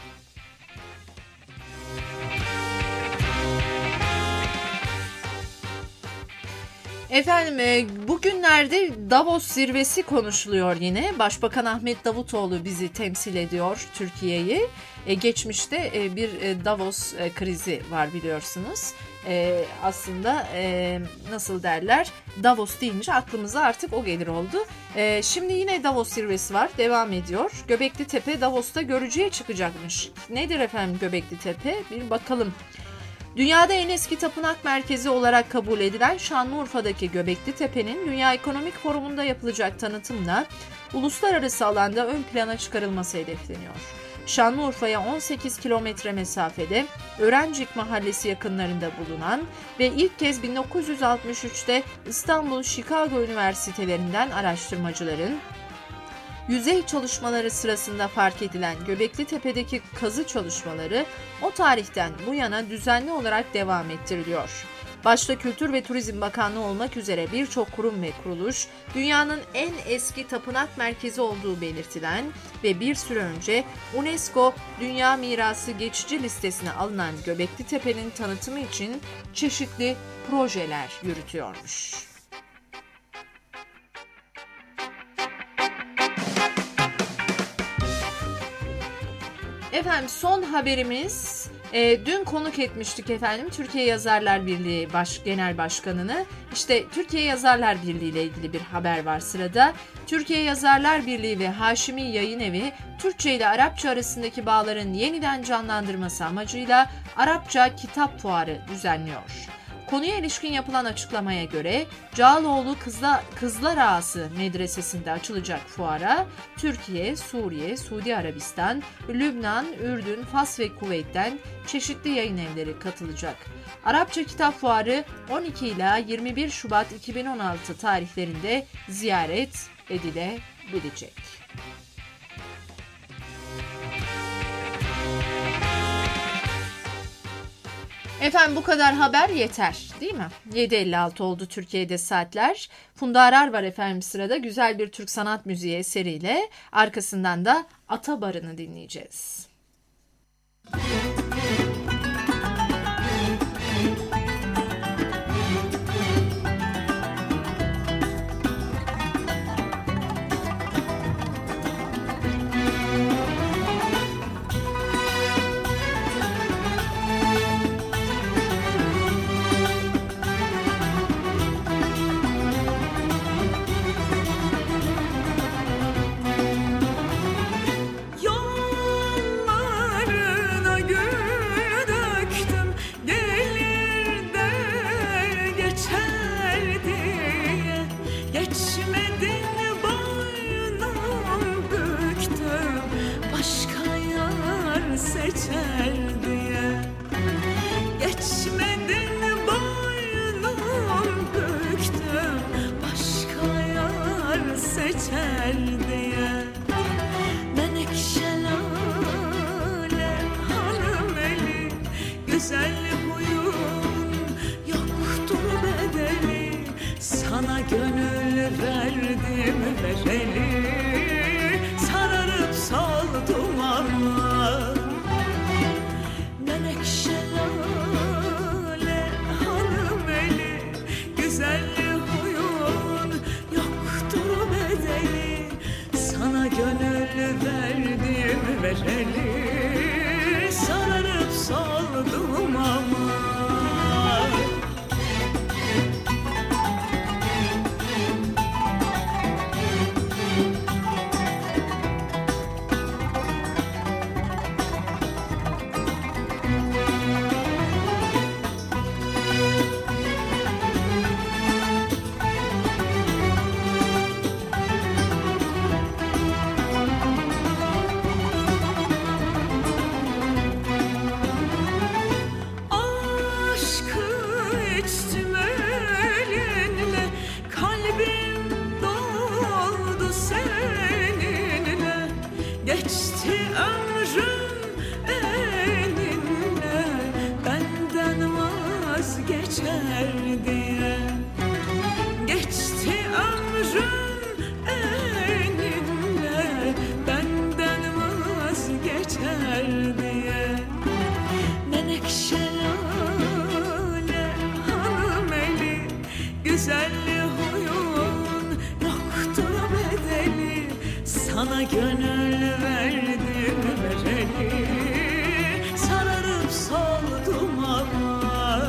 Efendim bugünlerde Davos zirvesi konuşuluyor yine. Başbakan Ahmet Davutoğlu bizi temsil ediyor, Türkiye'yi. E, geçmişte e, bir e, Davos e, krizi var biliyorsunuz. E, aslında e, nasıl derler, Davos deyince aklımıza artık o gelir oldu. E, şimdi yine Davos zirvesi var, devam ediyor. Göbekli Tepe Davos'ta görücüye çıkacakmış. Nedir efendim Göbekli Tepe? Bir bakalım. Dünyada en eski tapınak merkezi olarak kabul edilen Şanlıurfa'daki Göbekli Tepe'nin Dünya Ekonomik Forumu'nda yapılacak tanıtımla uluslararası alanda ön plana çıkarılması hedefleniyor. Şanlıurfa'ya on sekiz kilometre mesafede Örencik Mahallesi yakınlarında bulunan ve ilk kez bin dokuz yüz altmış üçte İstanbul, Chicago üniversitelerinden araştırmacıların yüzey çalışmaları sırasında fark edilen Göbekli Tepe'deki kazı çalışmaları o tarihten bu yana düzenli olarak devam ettiriliyor. Başta Kültür ve Turizm Bakanlığı olmak üzere birçok kurum ve kuruluş, dünyanın en eski tapınak merkezi olduğu belirtilen ve bir süre önce UNESCO Dünya Mirası geçici listesine alınan Göbekli Tepe'nin tanıtımı için çeşitli projeler yürütüyormuş. Efendim son haberimiz, e, dün konuk etmiştik efendim Türkiye Yazarlar Birliği Baş, Genel Başkanı'nı. İşte Türkiye Yazarlar Birliği ile ilgili bir haber var sırada. Türkiye Yazarlar Birliği ve Haşimi Yayın Evi, Türkçe ile Arapça arasındaki bağların yeniden canlandırması amacıyla Arapça Kitap Fuarı düzenliyor. Konuya ilişkin yapılan açıklamaya göre Cağaloğlu Kızla, Kızlar Ağası Medresesi'nde açılacak fuara Türkiye, Suriye, Suudi Arabistan, Lübnan, Ürdün, Fas ve Kuveyt'ten çeşitli yayın evleri katılacak. Arapça Kitap Fuarı on iki ila yirmi bir Şubat iki bin on altı tarihlerinde ziyaret edilebilecek. Efendim bu kadar haber yeter değil mi? yedi elli altı oldu Türkiye'de saatler. Funda Arar var efendim sırada, güzel bir Türk sanat müziği eseriyle. Arkasından da Atabarı'nı dinleyeceğiz. Sana gönül verdim vereli, sararıp saldım ama. Menekşe lale hanım eli, güzel huyun yoktur bedeli. Sana verdim vereli sararıp soldum ama. Sana gönül verdim vereli sararıp soldum ama.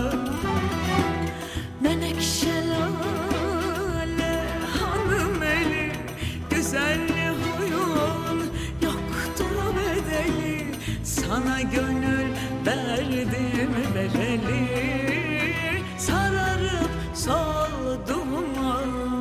Menekşe lale hanım eli güzel huyun yoktur bedeli. Sana gönül verdim vereli sararıp soldum ama.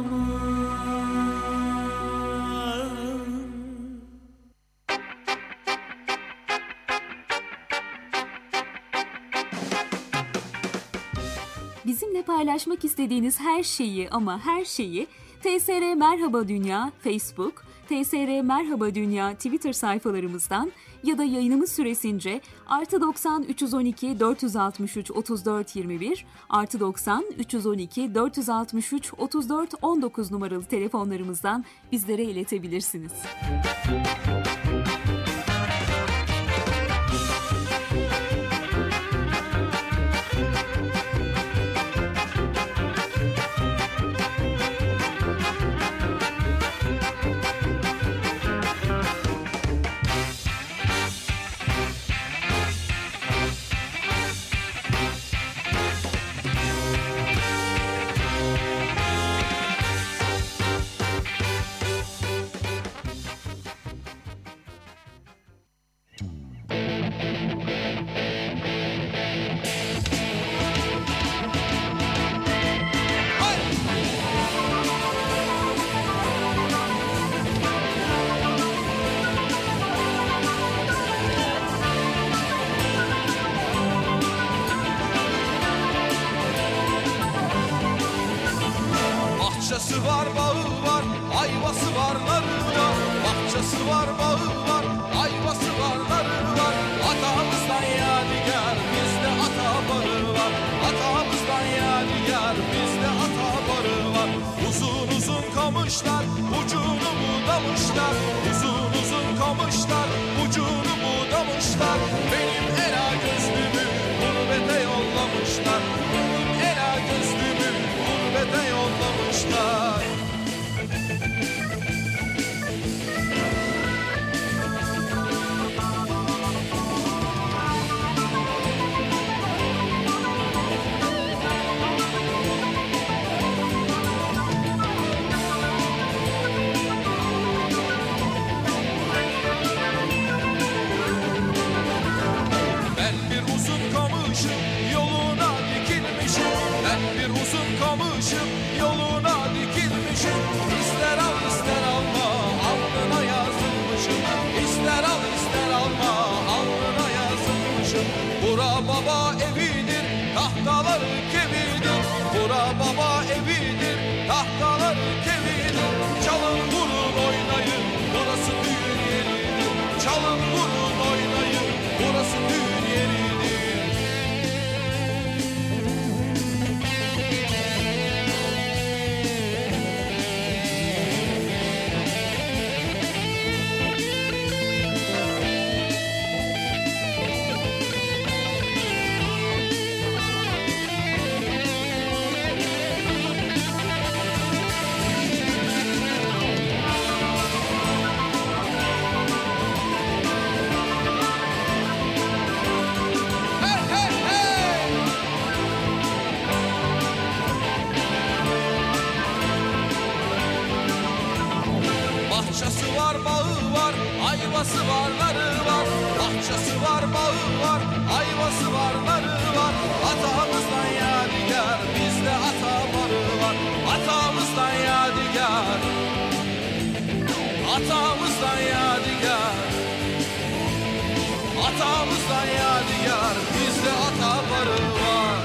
Bizimle paylaşmak istediğiniz her şeyi ama her şeyi T S R Merhaba Dünya Facebook, T S R Merhaba Dünya Twitter sayfalarımızdan ya da yayınımız süresince artı doksan üç yüz on iki dört yüz altmış üç otuz dört yirmi bir, artı doksan üç yüz on iki dört yüz altmış üç otuz dört on dokuz numaralı telefonlarımızdan bizlere iletebilirsiniz. Bahçesi var, bağı var, ayvası var, narı var. Bahçesi var, bağı var, ayvası var, narı var. Atamızdan yadigar, bizde ata barı var. Atamızdan yadigar, bizde ata barı var. Uzun uzun kamışlar, ucunu budamışlar. Uzun uzun kamışlar, ucunu budamışlar. Benim ela gözlümü gurbete yollamışlar. Benim ela gözlümü gurbete yollamışlar. Ben bir uzun kamışım, yoluna dikilmişim. Ben bir uzun kamışım, yoluna dikilmişim. İster al ister alma, alnına yazılmışım. İster al ister alma, alnına yazılmışım. Bura baba evidir, tahtaları kevidir. Bura baba evidir, tahtaları kevidir. Çalın vurun oynayın, burası düğün yeridir. Çalın vurun oynayın, burası düğün yeridir. var, bağı var, ayvası var, narı var. Bahçesi var, bağı var, ayvası var, narı var. Atamızdan yadigar, bizde ata barı var. Atamızdan yadigar, atamızdan yadigar, atamızdan yadigar, bizde ata barı var.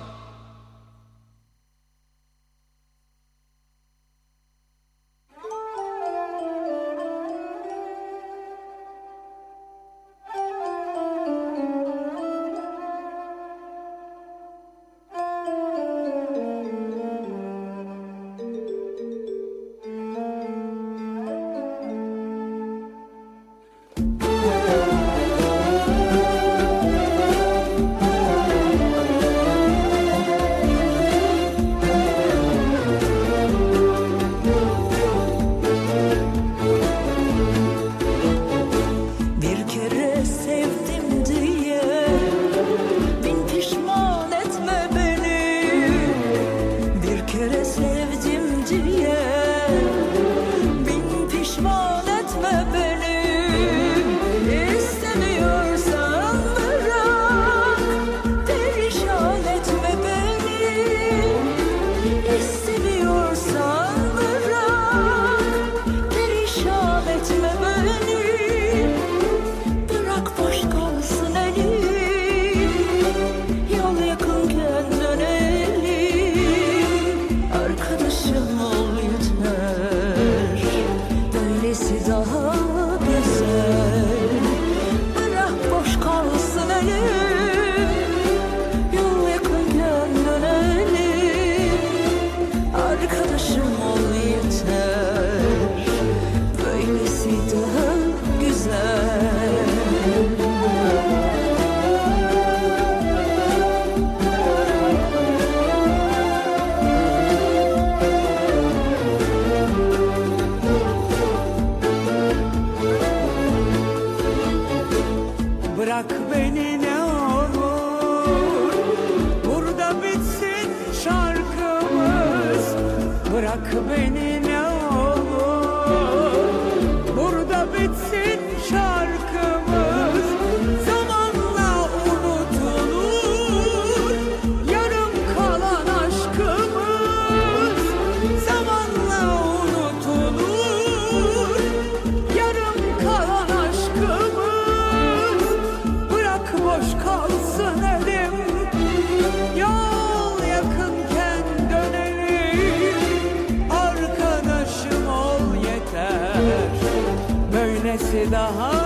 Daha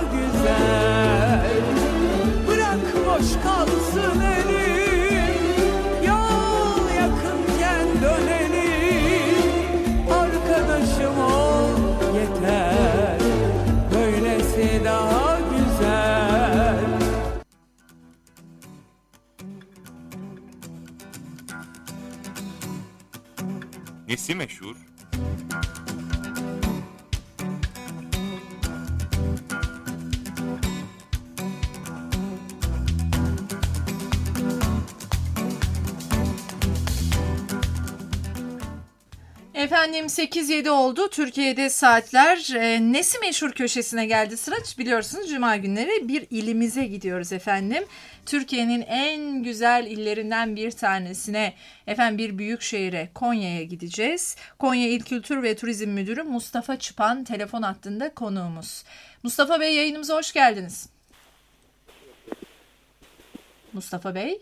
güzel. Bırak boş kalsın elim, yol yakınken dönelim. Arkadaşım ol yeter, böylesi daha güzel. Nesi meşhur? Efendim sekiz yedi oldu. Türkiye'de saatler. E, nesi meşhur köşesine geldi sıra. Biliyorsunuz cuma günleri bir ilimize gidiyoruz efendim. Türkiye'nin en güzel illerinden bir tanesine, efendim bir büyük şehire, Konya'ya gideceğiz. Konya İl Kültür ve Turizm Müdürü Mustafa Çıpan telefon hattında konuğumuz. Mustafa Bey, yayınımıza hoş geldiniz. Mustafa Bey.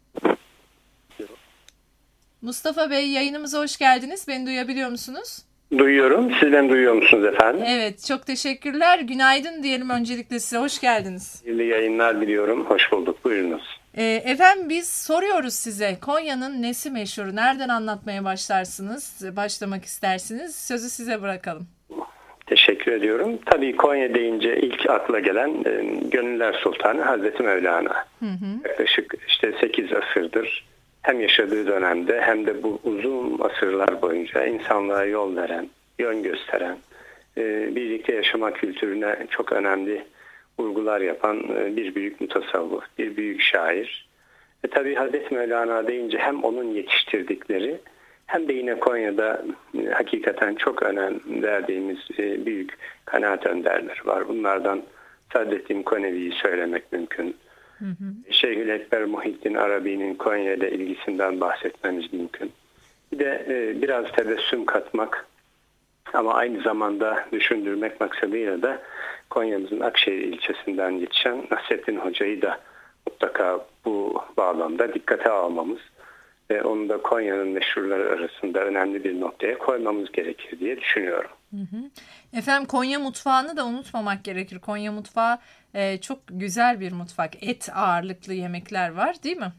Mustafa Bey, yayınımıza hoş geldiniz. Beni duyabiliyor musunuz? Duyuyorum. Siz beni duyuyor musunuz efendim? Evet, çok teşekkürler. Günaydın diyelim öncelikle size. Hoş geldiniz. İyi yayınlar diliyorum. Hoş bulduk. Buyurunuz. E, efendim biz soruyoruz size. Konya'nın nesi meşhur? Nereden anlatmaya başlarsınız? Başlamak istersiniz? Sözü size bırakalım. Teşekkür ediyorum. Tabii Konya deyince ilk akla gelen e, Gönüller Sultanı Hazreti Mevlana. Hı hı. Yaklaşık işte sekiz asırdır hem yaşadığı dönemde hem de bu uzun asırlar boyunca insanlığa yol veren, yön gösteren, e, birlikte yaşama kültürüne çok önemli vurgular yapan e, bir büyük mutasavvuf, bir büyük şair. E tabii Hazreti Mevlana deyince hem onun yetiştirdikleri hem de yine Konya'da e, hakikaten çok önem verdiğimiz e, büyük kanaat önderleri var. Bunlardan Saadettin Konevi'yi söylemek mümkün. Hı hı. Şeyhületber Muhittin Arabi'nin Konya ile ilgisinden bahsetmemiz mümkün. Bir de e, biraz tebessüm katmak ama aynı zamanda düşündürmek maksadıyla da Konya'mızın Akşehir ilçesinden yetişen Nasrettin Hoca'yı da mutlaka bu bağlamda dikkate almamız ve onu da Konya'nın meşhurları arasında önemli bir noktaya koymamız gerekir diye düşünüyorum. Hı hı. Efendim Konya mutfağını da unutmamak gerekir. Konya mutfağı e, çok güzel bir mutfak. Et ağırlıklı yemekler var değil mi?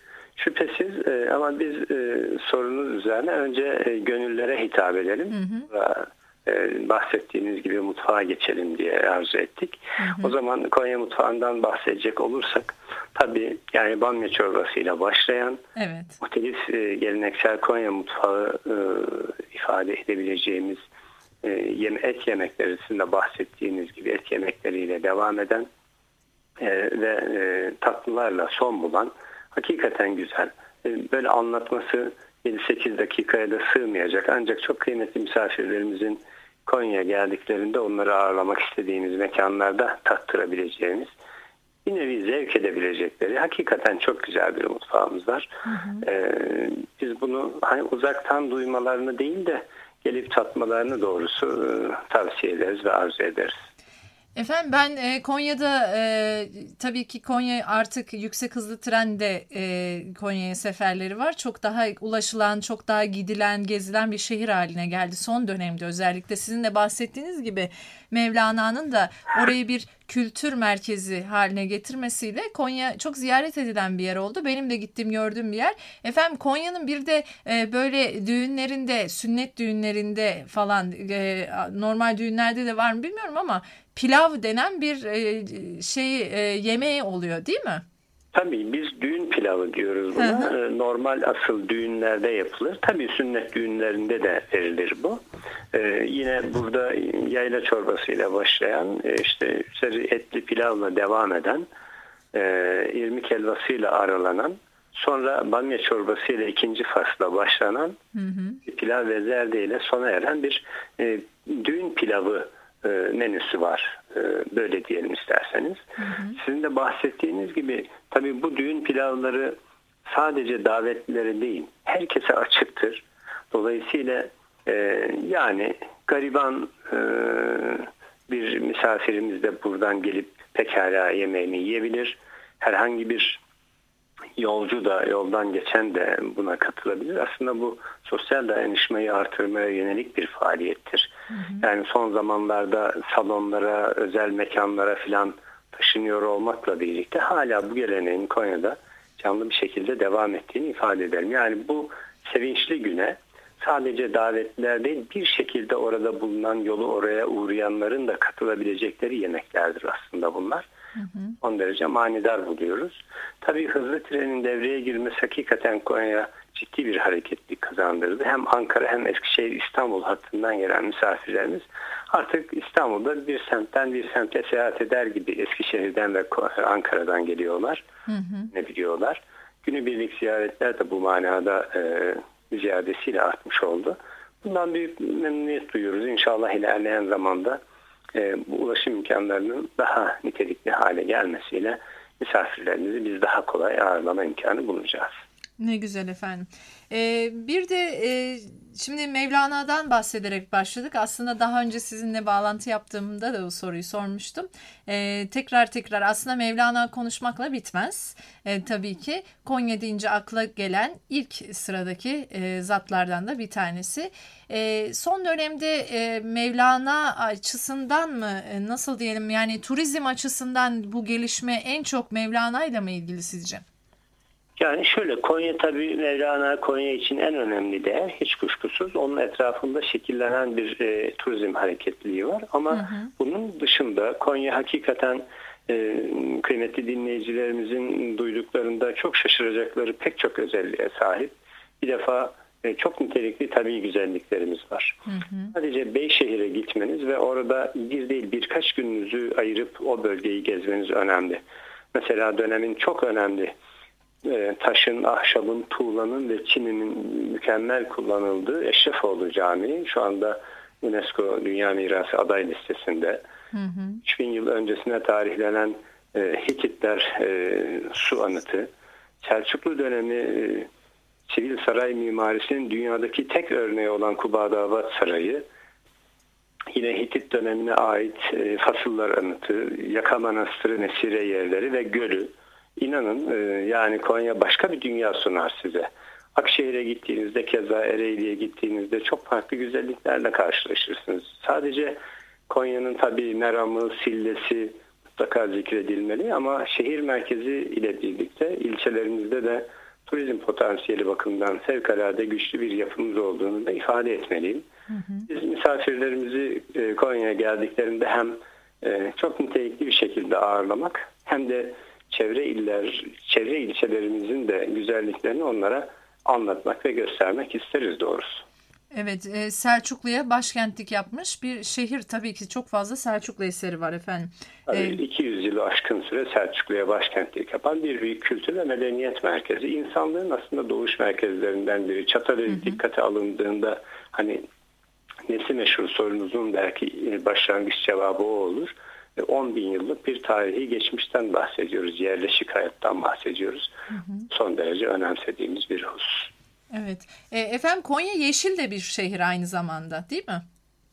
Şüphesiz e, ama biz e, sorunuz üzerine önce e, gönüllere hitap edelim. Hı hı. E, bahsettiğiniz gibi mutfağa geçelim diye arzu ettik. Hı hı. O zaman Konya mutfağından bahsedecek olursak tabii yani bamya çorbasıyla başlayan evet. muhtelif e, geleneksel Konya mutfağı e, ifade edebileceğimiz e, yem, et yemekleri arasında bahsettiğiniz gibi et yemekleriyle devam eden e, ve e, tatlılarla son bulan hakikaten güzel. E, böyle anlatması yedi sekiz dakikaya da sığmayacak. Ancak çok kıymetli misafirlerimizin Konya'ya geldiklerinde onları ağırlamak istediğimiz mekanlarda tattırabileceğimiz, bir nevi zevk edebilecekleri hakikaten çok güzel bir mutfağımız var. Hı hı. Ee, biz bunu hani uzaktan duymalarını değil de gelip tatmalarını doğrusu e, tavsiye ederiz ve arzu ederiz. Efendim ben e, Konya'da e, tabii ki Konya artık yüksek hızlı trende e, Konya'ya seferleri var. Çok daha ulaşılan, çok daha gidilen, gezilen bir şehir haline geldi son dönemde özellikle. Sizin de bahsettiğiniz gibi Mevlana'nın da orayı bir kültür merkezi haline getirmesiyle Konya çok ziyaret edilen bir yer oldu. Benim de gittiğim, gördüğüm bir yer. Efendim Konya'nın bir de e, böyle düğünlerinde, sünnet düğünlerinde falan e, normal düğünlerde de var mı bilmiyorum ama pilav denen bir e, şey e, yemeği oluyor değil mi? Tabii biz düğün pilavı diyoruz buna. Hı hı. Normal asıl düğünlerde yapılır. Tabii sünnet düğünlerinde de verilir bu. Ee, yine burada yayla çorbasıyla başlayan, işte üzeri etli pilavla devam eden, e, irmik helvasıyla aralanan, sonra bamya çorbasıyla ikinci fasla başlanan hı hı. pilav ve zerdeyle sona eren bir e, düğün pilavı e, menüsü var. E, böyle diyelim isterseniz. Hı hı. Sizin de bahsettiğiniz gibi tabii bu düğün pilavları sadece davetlilere değil, herkese açıktır. Dolayısıyla e, yani gariban e, bir misafirimiz de buradan gelip pekala yemeğini yiyebilir. Herhangi bir yolcu da, yoldan geçen de buna katılabilir. Aslında bu sosyal dayanışmayı artırmaya yönelik bir faaliyettir. Hı hı. Yani son zamanlarda salonlara, özel mekanlara filan taşınıyor olmakla birlikte hala bu geleneğin Konya'da canlı bir şekilde devam ettiğini ifade edelim. Yani bu sevinçli güne sadece davetliler değil, bir şekilde orada bulunan, yolu oraya uğrayanların da katılabilecekleri yemeklerdir aslında bunlar. Hı hı. Son derece manidar buluyoruz. Tabii hızlı trenin devreye girmesi hakikaten Konya'ya ciddi bir hareketlilik kazandırdı. Hem Ankara hem Eskişehir İstanbul hattından gelen misafirlerimiz artık İstanbul'da bir semtten bir semte seyahat eder gibi Eskişehir'den ve Ankara'dan geliyorlar. Hı hı. Ne biliyorlar. Günübirlik ziyaretler de bu manada e, ziyadesiyle artmış oldu. Bundan büyük memnuniyet duyuyoruz. İnşallah ilerleyen zamanda e, bu ulaşım imkanlarının daha nitelikli hale gelmesiyle misafirlerimizi biz daha kolay ağırlama imkanı bulacağız. Ne güzel efendim. Ee, bir de e, şimdi Mevlana'dan bahsederek başladık. Aslında daha önce sizinle bağlantı yaptığımda da bu soruyu sormuştum. Ee, tekrar tekrar aslında Mevlana konuşmakla bitmez. Ee, tabii ki Konya deyince akla gelen ilk sıradaki e, zatlardan da bir tanesi. E, son dönemde e, Mevlana açısından mı e, nasıl diyelim yani turizm açısından bu gelişme en çok Mevlana ile mi ilgili sizce? Yani şöyle, Konya tabii Mevlana Konya için en önemli değer, hiç kuşkusuz. Onun etrafında şekillenen bir e, turizm hareketliliği var. Ama hı hı. bunun dışında Konya hakikaten e, kıymetli dinleyicilerimizin duyduklarında çok şaşıracakları pek çok özelliğe sahip. Bir defa e, çok nitelikli tabii güzelliklerimiz var. Hı hı. Sadece Beyşehir'e gitmeniz ve orada bir değil birkaç gününüzü ayırıp o bölgeyi gezmeniz önemli. Mesela dönemin çok önemli e, taşın, ahşabın, tuğlanın ve çininin mükemmel kullanıldığı Eşrefoğlu Camii şu anda UNESCO Dünya Mirası aday listesinde. Hı hı. üç bin yıl öncesine tarihlenen e, Hititler e, su anıtı, Selçuklu dönemi e, sivil saray mimarisinin dünyadaki tek örneği olan Kubadabat Sarayı, yine Hitit dönemine ait e, Fasıllar Anıtı, Yaka Manastırı, Nesire yerleri ve Gölü. İnanın e, yani Konya başka bir dünya sunar size. Akşehir'e gittiğinizde, keza Ereğli'ye gittiğinizde çok farklı güzelliklerle karşılaşırsınız. Sadece Konya'nın tabii Meramı, Sillesi mutlaka zikredilmeli ama şehir merkezi ile birlikte ilçelerimizde de turizm potansiyeli bakımından fevkalade güçlü bir yapımız olduğunu da ifade etmeliyim. Hı hı. Biz misafirlerimizi e, Konya'ya geldiklerinde hem e, çok nitelikli bir şekilde ağırlamak hem de çevre iller, çevre ilçelerimizin de güzelliklerini onlara anlatmak ve göstermek isteriz doğrusu. Evet, e, Selçuklu'ya başkentlik yapmış bir şehir. Tabii ki çok fazla Selçuklu eseri var efendim. Tabii, ee, iki yüz yılı aşkın süre Selçuklu'ya başkentlik yapan bir büyük kültür ve medeniyet merkezi. İnsanlığın aslında doğuş merkezlerinden biri. Çatalhöyük dikkate alındığında hani nesi meşhur sorunuzun belki başlangıç cevabı o olur. on bin yıllık bir tarihi geçmişten bahsediyoruz. Yerleşik hayattan bahsediyoruz. Hı hı. Son derece önemsediğimiz bir husus. Evet. E, efendim Konya yeşil de bir şehir aynı zamanda değil mi?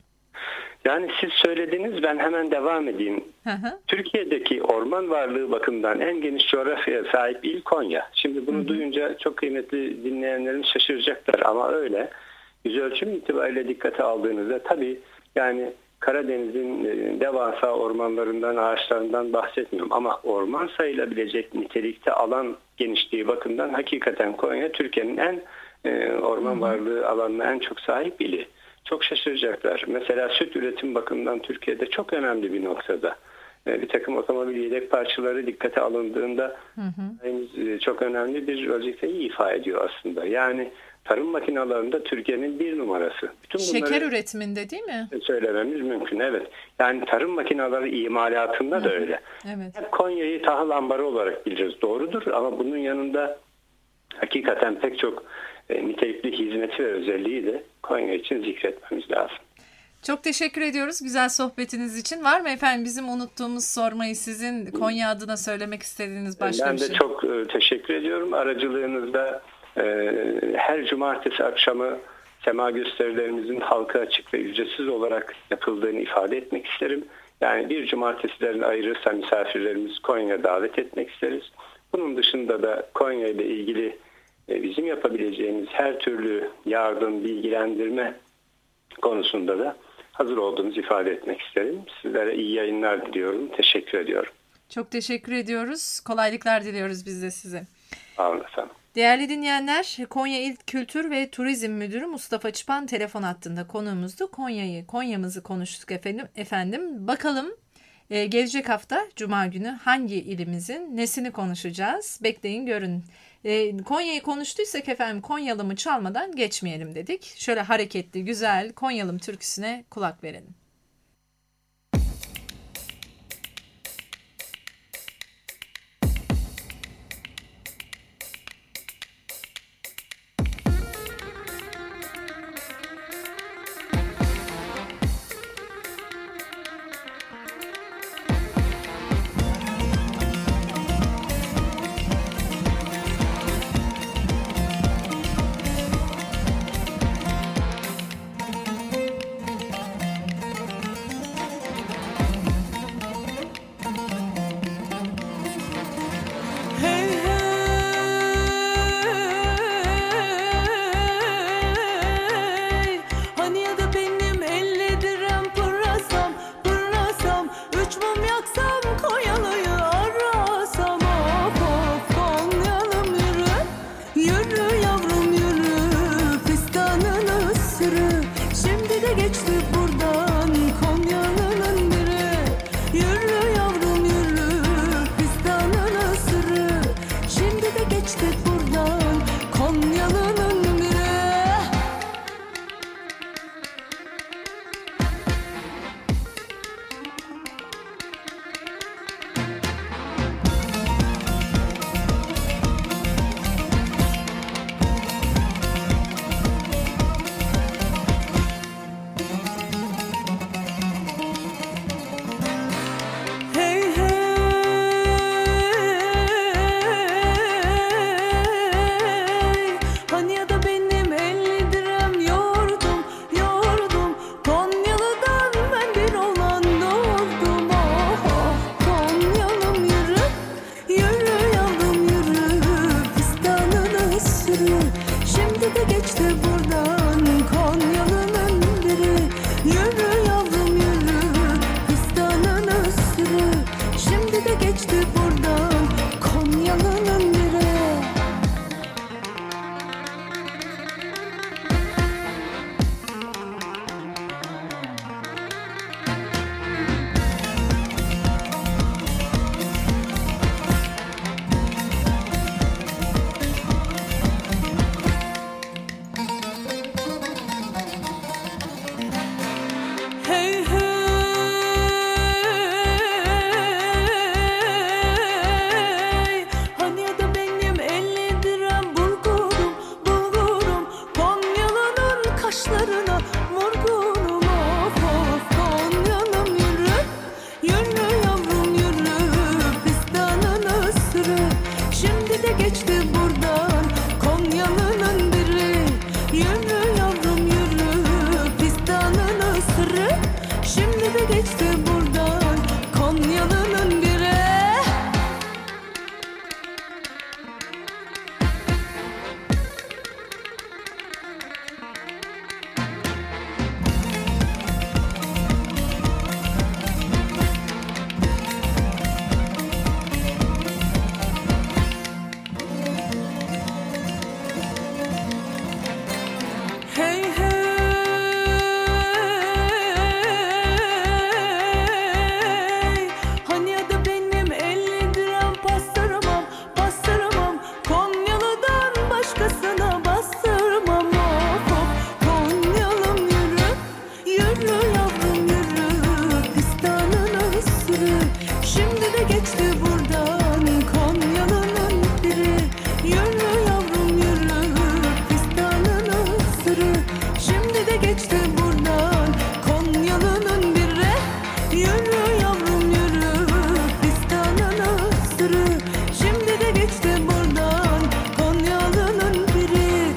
Yani siz söylediniz, ben hemen devam edeyim. Hı hı. Türkiye'deki orman varlığı bakımından en geniş coğrafyaya sahip il Konya. Şimdi bunu hı hı. duyunca çok kıymetli dinleyenlerimiz şaşıracaklar ama öyle. Yüz ölçüm itibariyle dikkate aldığınızda tabii yani Karadeniz'in devasa ormanlarından, ağaçlarından bahsetmiyorum ama orman sayılabilecek nitelikte alan genişliği bakımından hakikaten Konya Türkiye'nin en e, orman varlığı alanına en çok sahip ili. Çok şaşıracaklar. Mesela süt üretim bakımından Türkiye'de çok önemli bir noktada. E, bir takım otomobil yedek parçaları dikkate alındığında hı hı. çok önemli bir vazifeyi ifa ediyor aslında. Yani tarım makinalarında Türkiye'nin bir numarası. Bütün şeker üretiminde değil mi? Söylememiz mümkün, evet. Yani tarım makinaları imalatında Hı-hı. da öyle. Evet. Hep Konya'yı tahıl ambarı olarak biliriz. Doğrudur ama bunun yanında hakikaten pek çok e, nitelikli hizmeti ve özelliği de Konya için zikretmemiz lazım. Çok teşekkür ediyoruz güzel sohbetiniz için. Var mı efendim bizim unuttuğumuz sormayı sizin Konya adına söylemek istediğiniz başka ben bir şey? Ben de çok e, teşekkür ediyorum. Aracılığınızda her cumartesi akşamı sema gösterilerimizin halka açık ve ücretsiz olarak yapıldığını ifade etmek isterim. Yani bir cumartesilerini ayırırsa misafirlerimiz Konya'ya davet etmek isteriz. Bunun dışında da Konya ile ilgili bizim yapabileceğimiz her türlü yardım, bilgilendirme konusunda da hazır olduğumuzu ifade etmek isterim. Sizlere iyi yayınlar diliyorum. Teşekkür ediyorum. Çok teşekkür ediyoruz. Kolaylıklar diliyoruz biz de size. Sağ olun efendim. Değerli dinleyenler, Konya İl Kültür ve Turizm Müdürü Mustafa Çıpan telefon hattında konuğumuzdu. Konya'yı, Konya'mızı konuştuk efendim. Efendim, bakalım e, gelecek hafta Cuma günü hangi ilimizin nesini konuşacağız? Bekleyin görün. E, Konya'yı konuştuysak efendim Konyalımı çalmadan geçmeyelim dedik. Şöyle hareketli, güzel Konyalım türküsüne kulak verelim. taşlarına vurgunum of of Konyalım yürü, yürü yavrum yürü, fistanını sürü. Şimdi de geçti buradan Konyalı'nın biri. Yürü yavrum yürü, fistanını sürü. Şimdi de geçti buradan Konyalı'nın biri. Hey hey, hani ya da benim elli gram bastırmam, bastırmam Konyalı'dan başkasına bastırmam of of Konyalım yürü, yürü yavrum yürü, fistanını sürü. Şimdi de geçti buradan Konyalı'nın biri. Yürü yavrum yürü, fistanını sürü. Şimdi de geçti buradan Konyalı'nın biri. Yürü yavrum yürü, fistanını sürü. Şimdi de geçti buradan Konyalı'nın biri.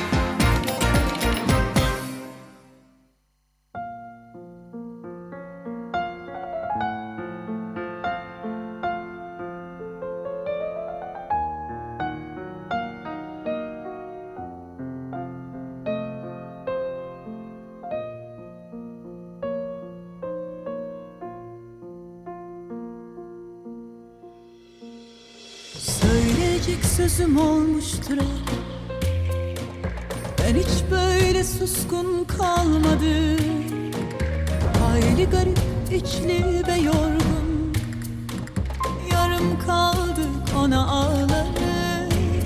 Söyleyecek sözüm olmuştur hep. Ben hiç böyle suskun kalmadım. Hayli garip, içli ve yorgun. Yarım kaldı ona ağlarım.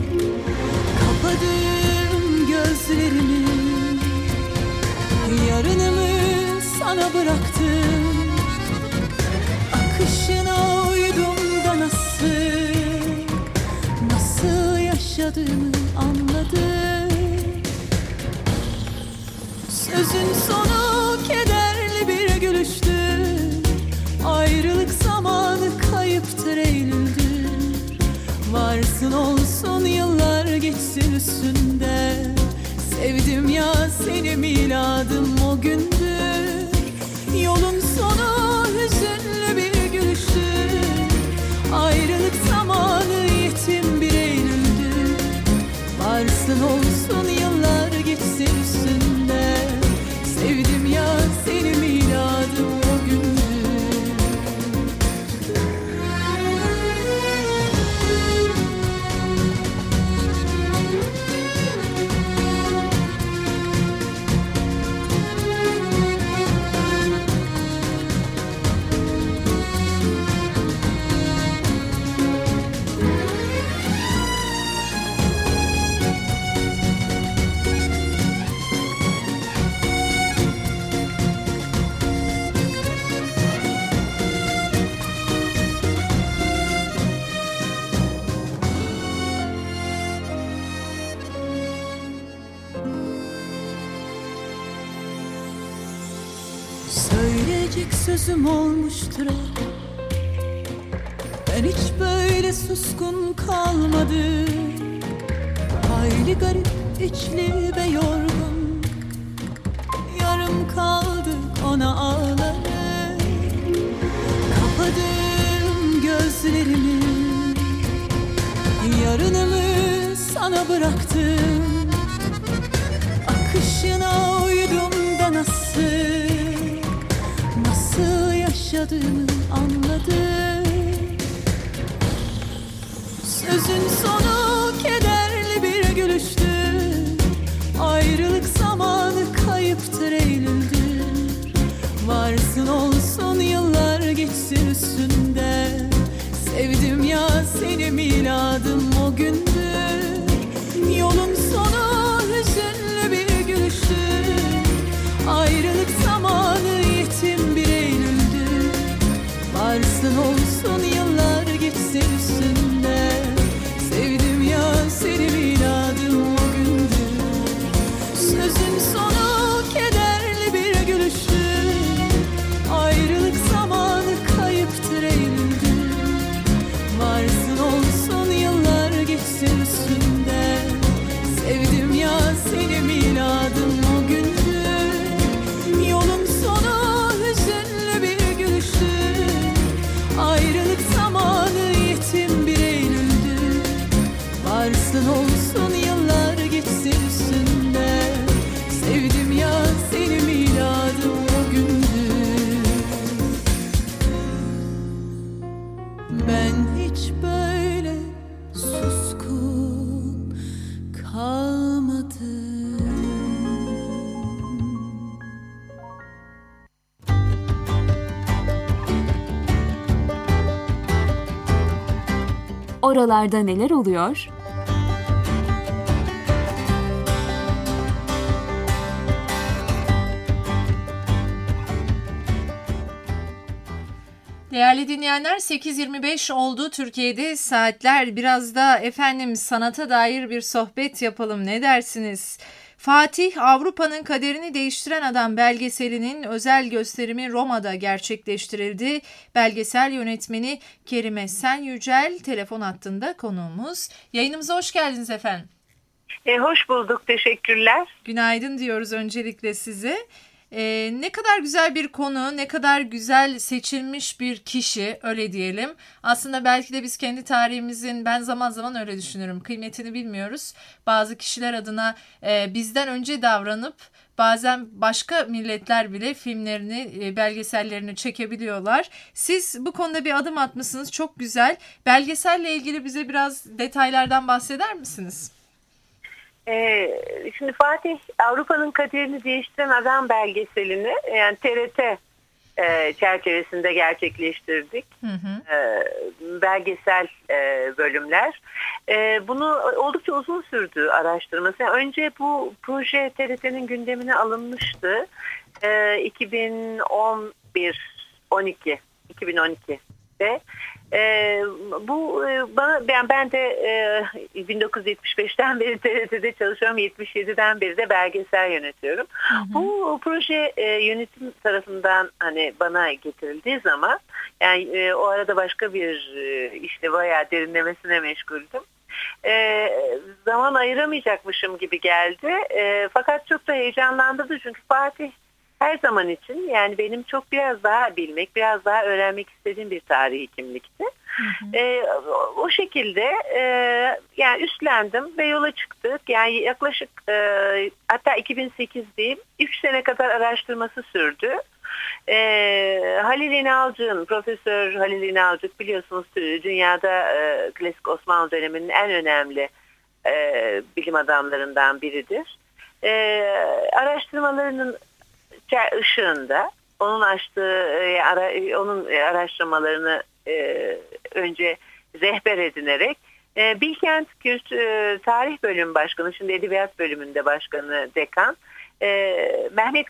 Kapadım gözlerimi. Yarınımı sana bıraktım. Akışına uydum da nasıl, nasıl yaşadığımı anladım. Sözün sonu kederli bir gülüştür. Ayrılık zamanı kayıptır, Eylül'dür. Varsın olsun yıllar geçsin üstünde. Sevdim ya seni, miladım o gündür. Yolun sonu hüzünlü bir gülüştür. Ayrılık zamanı yetim bir Eylül'dür. Varsın olsun yıllar geçsin üstünde. Sevdim ya seni, miladım o gündür. Söyleyecek sözüm olmuştur hep. Ben hiç böyle suskun kalmadım. Hayli garip, içli ve yorgun. Yarım kaldı ona ağlarım. Kapadım gözlerimi. Yarınımı sana bıraktım. Akışına uydum da nasıl, nasıl yaşadığımı anladım. Sözün sonu kederli bir gülüştür. Ayrılık zamanı kayıptır, Eylül'dür. Varsın olsun yıllar geçsin üstünde. Sevdim ya seni, miladım o gündür. Yolun sonu hüzünlü bir gülüştür. Ayrılık zamanı yetim bir Eylül'dür. Oralarda neler oluyor? Değerli dinleyenler, sekiz yirmi beş oldu Türkiye'de saatler. Biraz da efendim sanata dair bir sohbet yapalım, ne dersiniz? Fatih, Avrupa'nın kaderini değiştiren adam belgeselinin özel gösterimi Roma'da gerçekleştirildi. Belgesel yönetmeni Kerime Sen Yücel telefon hattında konuğumuz. Yayınımıza hoş geldiniz efendim. E, hoş bulduk, teşekkürler. Günaydın diyoruz öncelikle size. Ee, ne kadar güzel bir konu, ne kadar güzel seçilmiş bir kişi, öyle diyelim. Aslında belki de biz kendi tarihimizin, ben zaman zaman öyle düşünürüm, kıymetini bilmiyoruz. Bazı kişiler adına e, bizden önce davranıp bazen başka milletler bile filmlerini, e, belgesellerini çekebiliyorlar. Siz bu konuda bir adım atmışsınız, çok güzel. Belgeselle ilgili bize biraz detaylardan bahseder misiniz? Ee, şimdi Fatih, Avrupa'nın kaderini değiştiren adam belgeselini yani T R T e, çerçevesinde gerçekleştirdik. Hı hı. E, belgesel e, bölümler. E, bunu oldukça uzun sürdü araştırması. Yani önce bu proje T R T'nin gündemine alınmıştı. E, iki bin on bir on iki iki bin on iki'de. Ee, bu bana ben ben de e, bin dokuz yüz yetmiş beş'ten beri T R T'de çalışıyorum, yetmiş yedi'den beri de belgesel yönetiyorum. Hı hı. Bu proje e, yönetim tarafından hani bana getirildiği zaman yani e, o arada başka bir e, işte bayağı derinlemesine meşguldüm. E, zaman ayıramayacakmışım gibi geldi. E, fakat çok da heyecanlandırdı çünkü Fatih her zaman için yani benim çok biraz daha bilmek, biraz daha öğrenmek istediğim bir tarihi kimlikti. Hı hı. E, o, o şekilde e, yani üstlendim ve yola çıktık. Yani yaklaşık e, hatta iki bin sekiz diyeyim, üç sene kadar araştırması sürdü. E, Halil İnalcık'ın, Profesör Halil İnalcık biliyorsunuz dünyada e, klasik Osmanlı döneminin en önemli e, bilim adamlarından biridir. E, araştırmalarının ışığında onun açtığı onun araştırmalarını önce rehber edinerek Bilkent Kültür Tarih Bölümü Başkanı, şimdi Edebiyat Bölümünde Başkanı Dekan Mehmet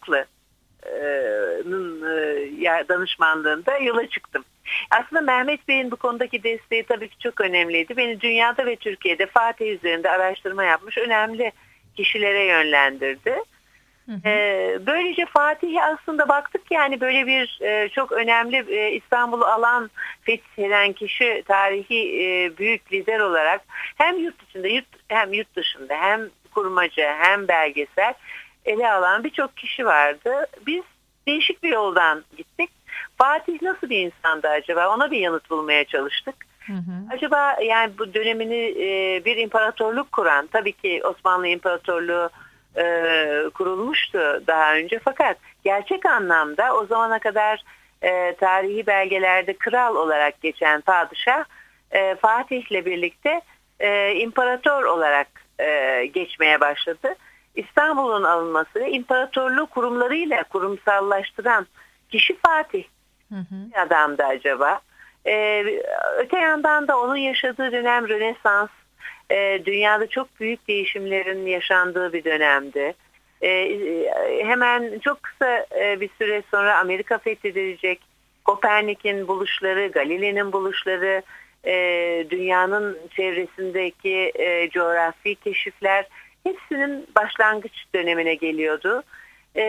Kalpaklı'nın danışmanlığında yola çıktım. Aslında Mehmet Bey'in bu konudaki desteği tabii ki çok önemliydi. Beni dünyada ve Türkiye'de Fatih üzerinde araştırma yapmış önemli kişilere yönlendirdi. Hı hı. Böylece Fatih'e aslında baktık yani böyle bir çok önemli İstanbul'u alan fetheden kişi, tarihi büyük lider olarak hem yurt içinde hem yurt dışında hem kurmaca hem belgesel ele alan birçok kişi vardı. Biz değişik bir yoldan gittik. Fatih nasıl bir insandı acaba? Ona bir yanıt bulmaya çalıştık. Hı hı. Acaba yani bu dönemini bir imparatorluk kuran, tabii ki Osmanlı İmparatorluğu E, kurulmuştu daha önce fakat gerçek anlamda o zamana kadar e, tarihi belgelerde kral olarak geçen padişah e, Fatih'le birlikte e, imparator olarak e, geçmeye başladı. İstanbul'un alınması ve imparatorluğu kurumlarıyla kurumsallaştıran kişi Fatih. Hı hı. Adamdı acaba. E, öte yandan da onun yaşadığı dönem Rönesans. E, dünyada çok büyük değişimlerin yaşandığı bir dönemdi. E, hemen çok kısa e, bir süre sonra Amerika fethedilecek. Kopernik'in buluşları, Galile'nin buluşları, e, dünyanın çevresindeki e, coğrafi keşifler hepsinin başlangıç dönemine geliyordu. E,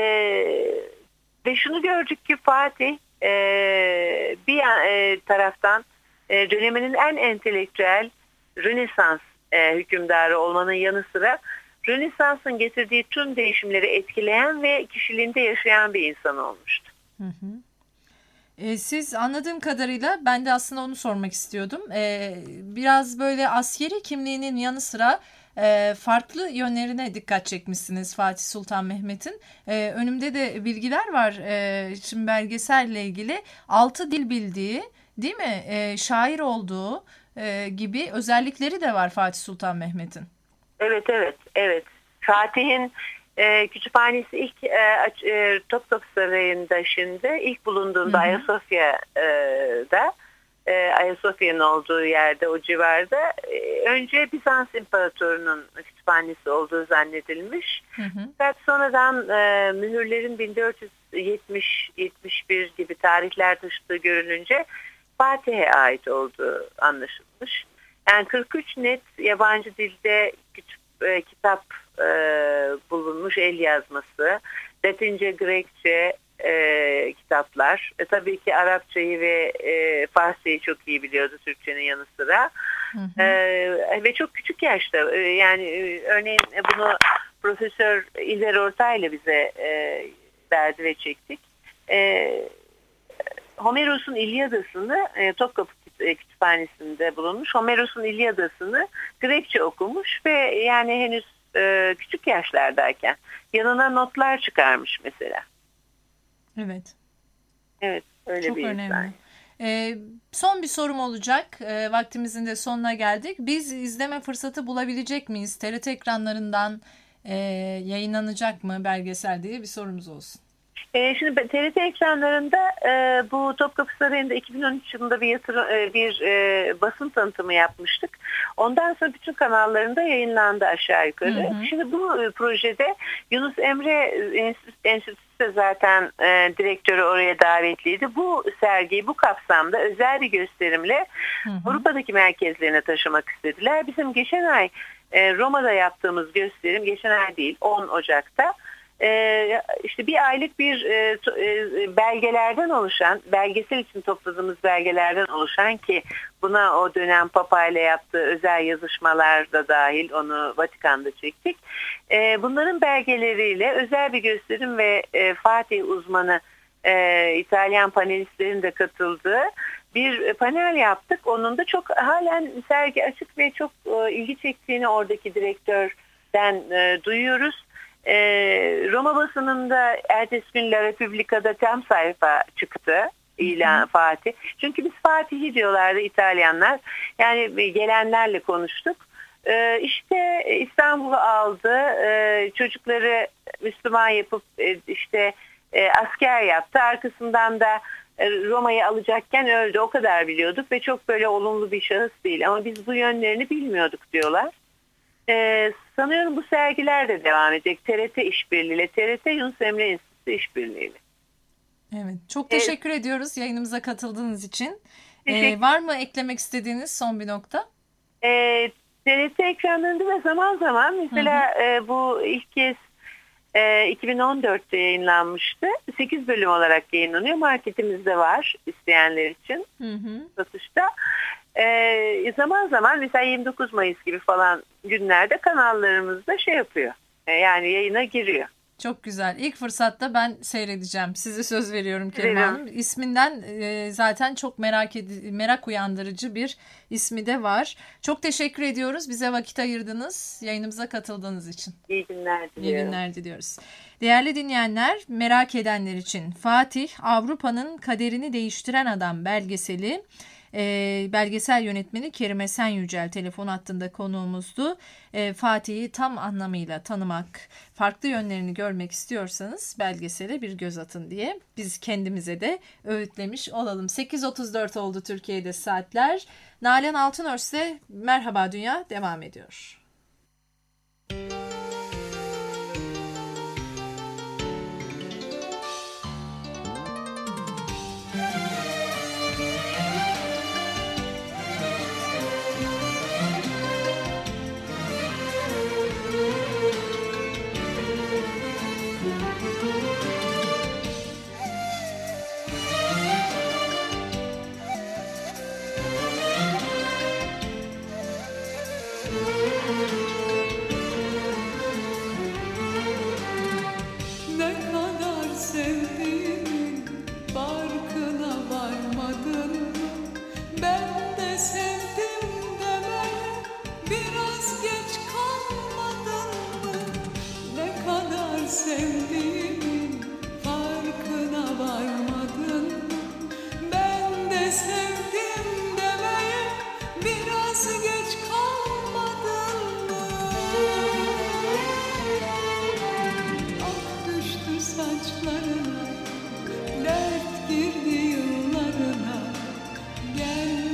ve şunu gördük ki Fatih e, bir e, taraftan e, döneminin en entelektüel Rönesans E, hükümdarı olmanın yanı sıra Rönesans'ın getirdiği tüm değişimleri etkileyen ve kişiliğinde yaşayan bir insan olmuştu. Hı hı. E, siz anladığım kadarıyla ben de aslında onu sormak istiyordum. E, biraz böyle askeri kimliğinin yanı sıra e, farklı yönlerine dikkat çekmişsiniz Fatih Sultan Mehmet'in. E, önümde de bilgiler var. E, şimdi belgeselle ilgili altı dil bildiği, değil mi? E, şair olduğu e, gibi özellikleri de var Fatih Sultan Mehmet'in. Evet, evet, evet. Fatih'in e, kütüphanesi ilk e, e, Topkapı Sarayı'nda şimdi ilk bulunduğunda Ayasofya'da e, e, Ayasofya'nın olduğu yerde, o civarda e, önce Bizans İmparatorluğu'nun kütüphanesi olduğu zannedilmiş. Hı hı. Fakat sonradan e, mühürlerin bin dört yüz yetmiş yetmiş bir gibi tarihler taşıdığı görülünce Fatih'e ait olduğu anlaşılmış. Yani kırk üç net yabancı dilde kütüp, e, kitap e, bulunmuş, el yazması, Latince, Grekçe e, kitaplar. E, tabii ki Arapçayı ve e, Farsçayı çok iyi biliyordu Türkçenin yanı sıra. Hı hı. E, ve çok küçük yaşta, e, yani e, örneğin bunu Profesör İlber Ortaylı bize e, verdi ve çektik. E, Homeros'un İlyadası'nı e, Topkapı Kütüphanesi'nde bulunmuş. Homeros'un İlyadası'nı Grekçe okumuş ve yani henüz e, küçük yaşlardayken yanına notlar çıkarmış mesela. Evet. Evet, öyle çok bir önemli. insan. Ee, son bir sorum olacak. Ee, vaktimizin de sonuna geldik. Biz izleme fırsatı bulabilecek miyiz? T R T ekranlarından e, yayınlanacak mı belgesel diye bir sorumuz olsun. E, şimdi T R T ekranlarında e, bu Topkapı Sarayı'nda iki bin on üç yılında bir, yatır, e, bir e, basın tanıtımı yapmıştık. Ondan sonra bütün kanallarında yayınlandı aşağı yukarı. Hı hı. Şimdi bu e, projede Yunus Emre Enstitüsü de zaten e, direktörü oraya davetliydi. Bu sergiyi bu kapsamda özel bir gösterimle hı hı. Avrupa'daki merkezlerine taşımak istediler. Bizim geçen ay e, Roma'da yaptığımız gösterim, geçen ay değil on Ocak'ta Ee, işte bir aylık bir e, e, belgelerden oluşan, belgesel için topladığımız belgelerden oluşan ki buna o dönem Papa ile yaptığı özel yazışmalar da dahil, onu Vatikan'da çektik. E, bunların belgeleriyle özel bir gösterim ve e, Fatih uzmanı e, İtalyan panelistlerin de katıldığı bir panel yaptık. Onun da çok halen sergi açık ve çok e, ilgi çektiğini oradaki direktörden e, duyuyoruz. Ee, Roma basınında ertesi gün La Repubblica'da tam sayfa çıktı ilan Fatih. Çünkü biz Fatih'i diyorlardı İtalyanlar. Yani gelenlerle konuştuk. Ee, işte İstanbul'u aldı. Ee, çocukları Müslüman yapıp e, işte e, asker yaptı. Arkasından da e, Roma'yı alacakken öldü. O kadar biliyorduk ve çok böyle olumlu bir şahıs değil. Ama biz bu yönlerini bilmiyorduk diyorlar. Ee, sanıyorum bu sergiler de devam edecek. T R T işbirliğiyle, T R T Yunus Emre Enstitüsü işbirliğiyle. Evet, çok teşekkür evet. ediyoruz yayınımıza katıldığınız için. Ee, var mı eklemek istediğiniz son bir nokta? Ee, T R T ekranlarında da zaman zaman mesela hı hı. E, bu ilk kez e, iki bin on dörtte yayınlanmıştı. sekiz bölüm olarak yayınlanıyor. Marketimizde var isteyenler için hı hı. satışta. Ee, zaman zaman mesela yirmi dokuz Mayıs gibi falan günlerde kanallarımızda şey yapıyor. Ee, yani yayına giriyor. Çok güzel. İlk fırsatta ben seyredeceğim. Size söz veriyorum Kerime Hanım. İsminden e, zaten çok merak ed- merak uyandırıcı bir ismi de var. Çok teşekkür ediyoruz. Bize vakit ayırdınız. Yayınımıza katıldığınız için. İyi günler diliyorum. İyi günler diliyoruz. Değerli dinleyenler, merak edenler için Fatih, Avrupa'nın kaderini değiştiren adam belgeseli. E, belgesel yönetmeni Kerime Senyücel telefon hattında konuğumuzdu. E, Fatih'i tam anlamıyla tanımak, farklı yönlerini görmek istiyorsanız belgesele bir göz atın diye biz kendimize de öğütlemiş olalım. sekiz otuz dört oldu Türkiye'de saatler. Nalan Altınörs'le Merhaba Dünya devam ediyor. Saçlarına dert girdi yıllarına, gel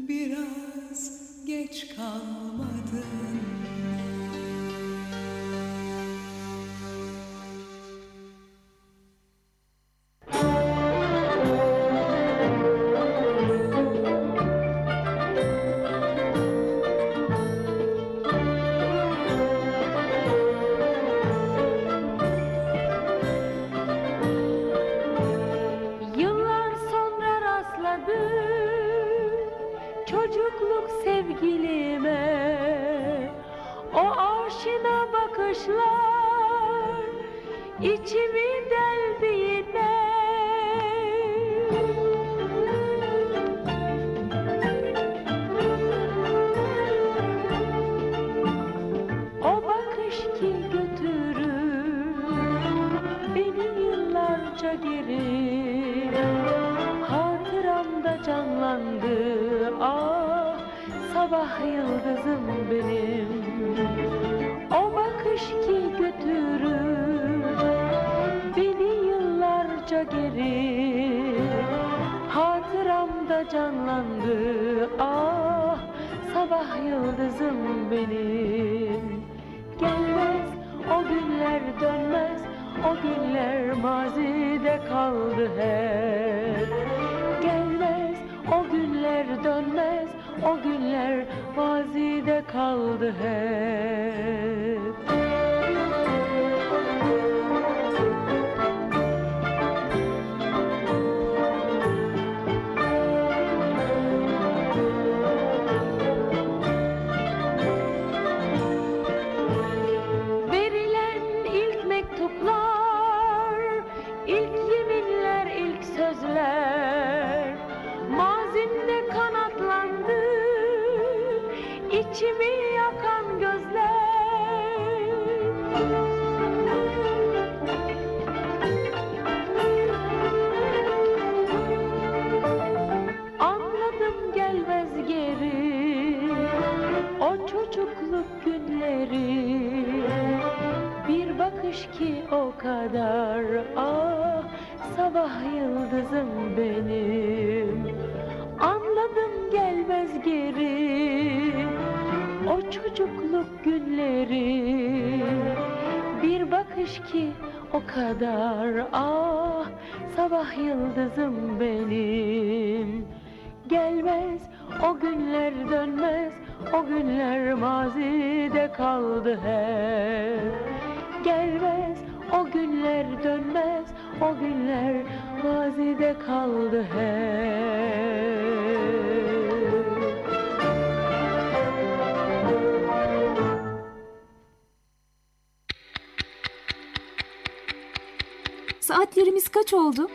biraz geç kalmadın. Çocukluk sevgilime o aşina bakışlar içimi deldi yine. O bakış ki götürür beni yıllarca geri, hatıramda canlandı. Ah, sabah yıldızım benim. O bakış ki götürür beni yıllarca geri, hatıramda canlandı. Ah, sabah yıldızım benim. Gelmez o günler, dönmez o günler, mazide kaldı hep. Gelmez o günler, dönmez o günler, mazide kaldı hep. Verilen ilk mektuplar, ilk yeminler, ilk sözler mazimde kanatlandı, içimi yakan gözler. Anladım gelmez geri o çocukluk günleri, bir bakış ki o kadar. Ah, sabah yıldızım benim. Anladım gelmez geri o çocukluk günleri, bir bakış ki o kadar. Ah, sabah yıldızım benim. Gelmez o günler, dönmez o günler, mazide kaldı hep. Gelmez o günler, dönmez o günler, mazide kaldı hep. Saatlerimiz kaç oldu?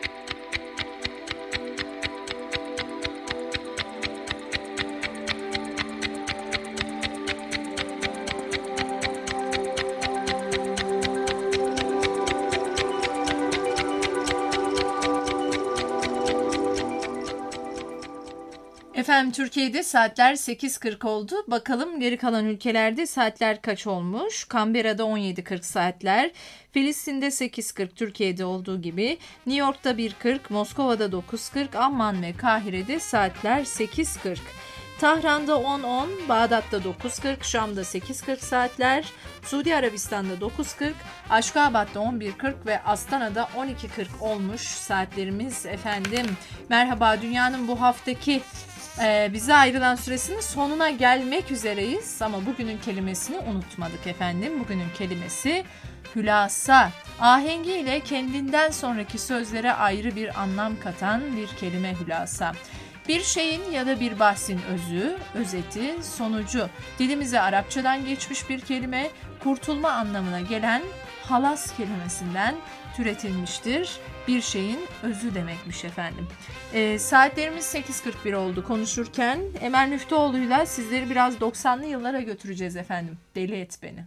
Efendim, Türkiye'de saatler sekiz kırk oldu. Bakalım geri kalan ülkelerde saatler kaç olmuş? Canberra'da on yedi kırk saatler, Filistin'de sekiz kırk Türkiye'de olduğu gibi, New York'ta bir kırk, Moskova'da dokuz kırk, Amman ve Kahire'de saatler sekiz kırk. Tahran'da on on, Bağdat'ta dokuz kırk, Şam'da sekiz kırk saatler, Suudi Arabistan'da dokuz kırk, Aşkabat'ta on bir kırk ve Astana'da on iki kırk olmuş saatlerimiz efendim. Merhaba Dünya'nın bu haftaki e, bize ayrılan süresinin sonuna gelmek üzereyiz ama bugünün kelimesini unutmadık efendim. Bugünün kelimesi hülasa. Ahengiyle kendinden sonraki sözlere ayrı bir anlam katan bir kelime hülasa. Bir şeyin ya da bir bahsin özü, özeti, sonucu. Dilimize Arapçadan geçmiş bir kelime, kurtulma anlamına gelen halas kelimesinden türetilmiştir. Bir şeyin özü demekmiş efendim. E, saatlerimiz sekiz kırk bir oldu konuşurken. Emel Müftüoğlu'yla sizleri biraz doksanlı yıllara götüreceğiz efendim. Deli et beni.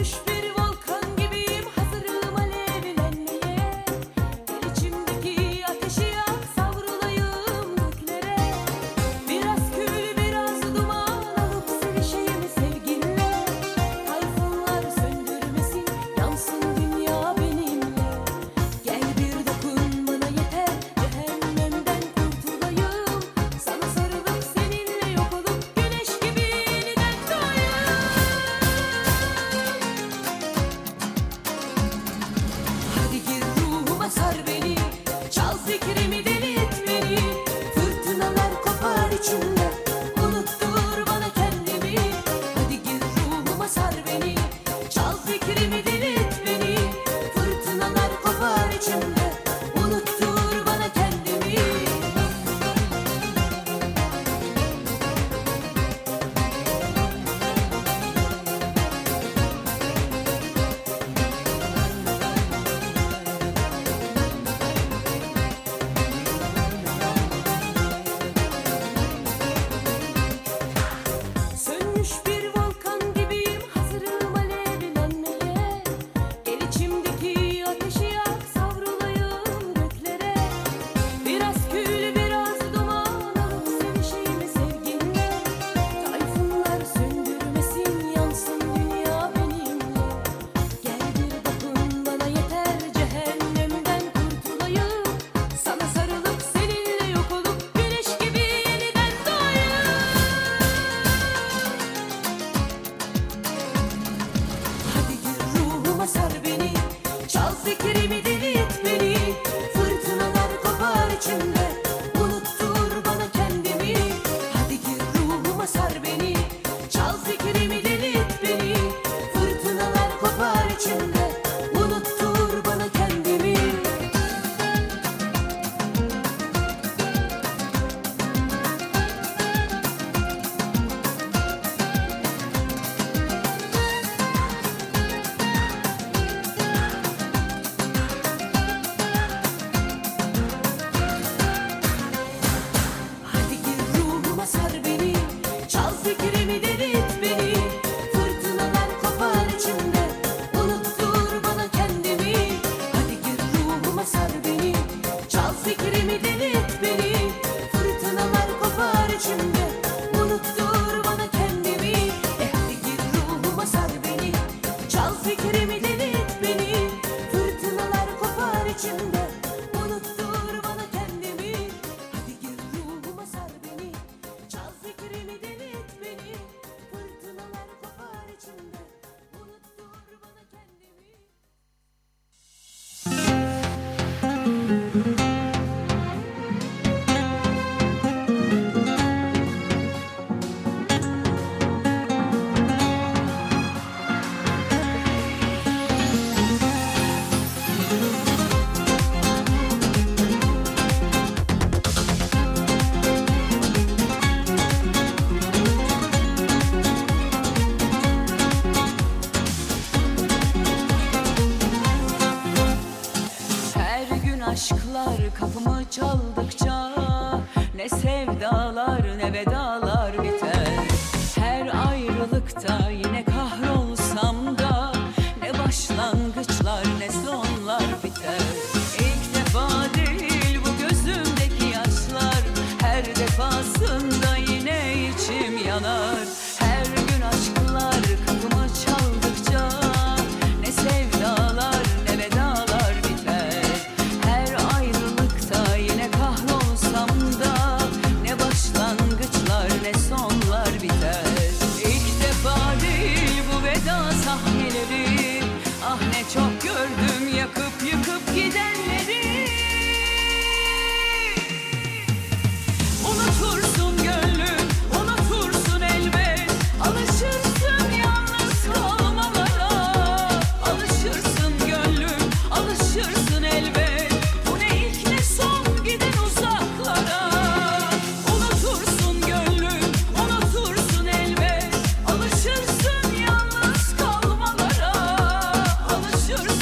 Alışırsın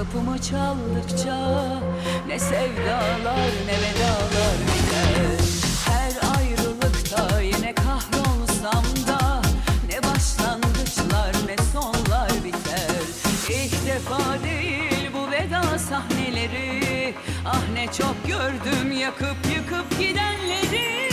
kapımı çaldıkça ne sevdalar ne vedalar biter. Her ayrılıkta yine kahrolsam da ne başlangıçlar ne sonlar biter. İlk defa değil bu veda sahneleri, ah ne çok gördüm yakıp yıkıp gidenleri.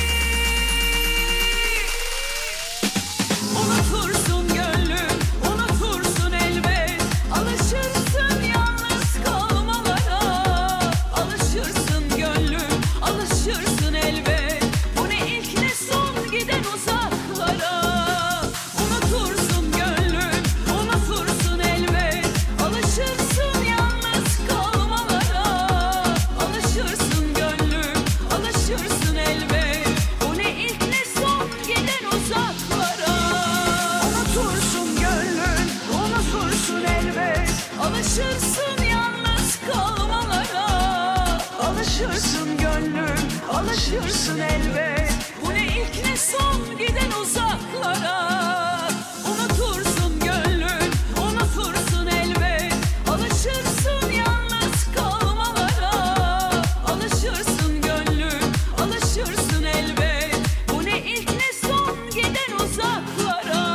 Unutursun gönlüm, unutursun elbet, alışırsın yalnız kalmalara. Alışırsın gönlüm, alışırsın elbet, bu ne ilk ne son giden uzaklara. Unutursun gönlüm, unutursun elbet, alışırsın yalnız kalmalara. Alışırsın gönlüm, alışırsın elbet, bu ne ilk ne son giden uzaklara. Unutursun gönlüm, unutursun elbet, alışırsın yalnız kalmalara. Alışırsın gönlüm, alışırsın elbet, bu ne ilk ne son giden uzaklara. Unutursun gönlüm, unutursun elbet, alışırsın yalnız kalmalara. Alışırsın gönlüm, alışırsın elbet, bu ne ilk ne son giden uzaklara.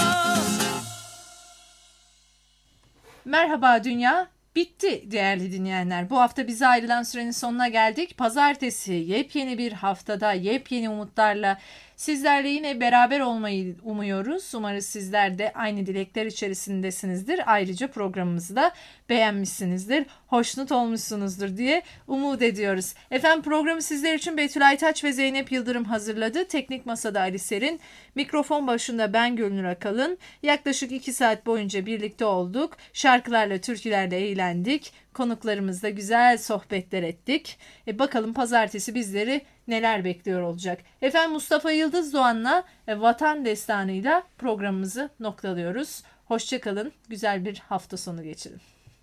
Merhaba Dünya bitti değerli dinleyenler. Bu hafta bize ayrılan sürenin sonuna geldik. Pazartesi yepyeni bir haftada yepyeni umutlarla sizlerle yine beraber olmayı umuyoruz. Umarız sizler de aynı dilekler içerisindesinizdir. Ayrıca programımızı da beğenmişsinizdir, hoşnut olmuşsunuzdur diye umut ediyoruz. Efendim programı sizler için Betül Aytaç ve Zeynep Yıldırım hazırladı. Teknik Masada Ali Serin, mikrofon başında ben Gülnur Akalın. Yaklaşık iki saat boyunca birlikte olduk. Şarkılarla, türkülerle eğlendik. Konuklarımızla güzel sohbetler ettik. E bakalım pazartesi bizleri neler bekliyor olacak. Efendim Mustafa Yıldız Doğan'la e, Vatan Destanı'yla programımızı noktalıyoruz. Hoşçakalın, güzel bir hafta sonu geçirin.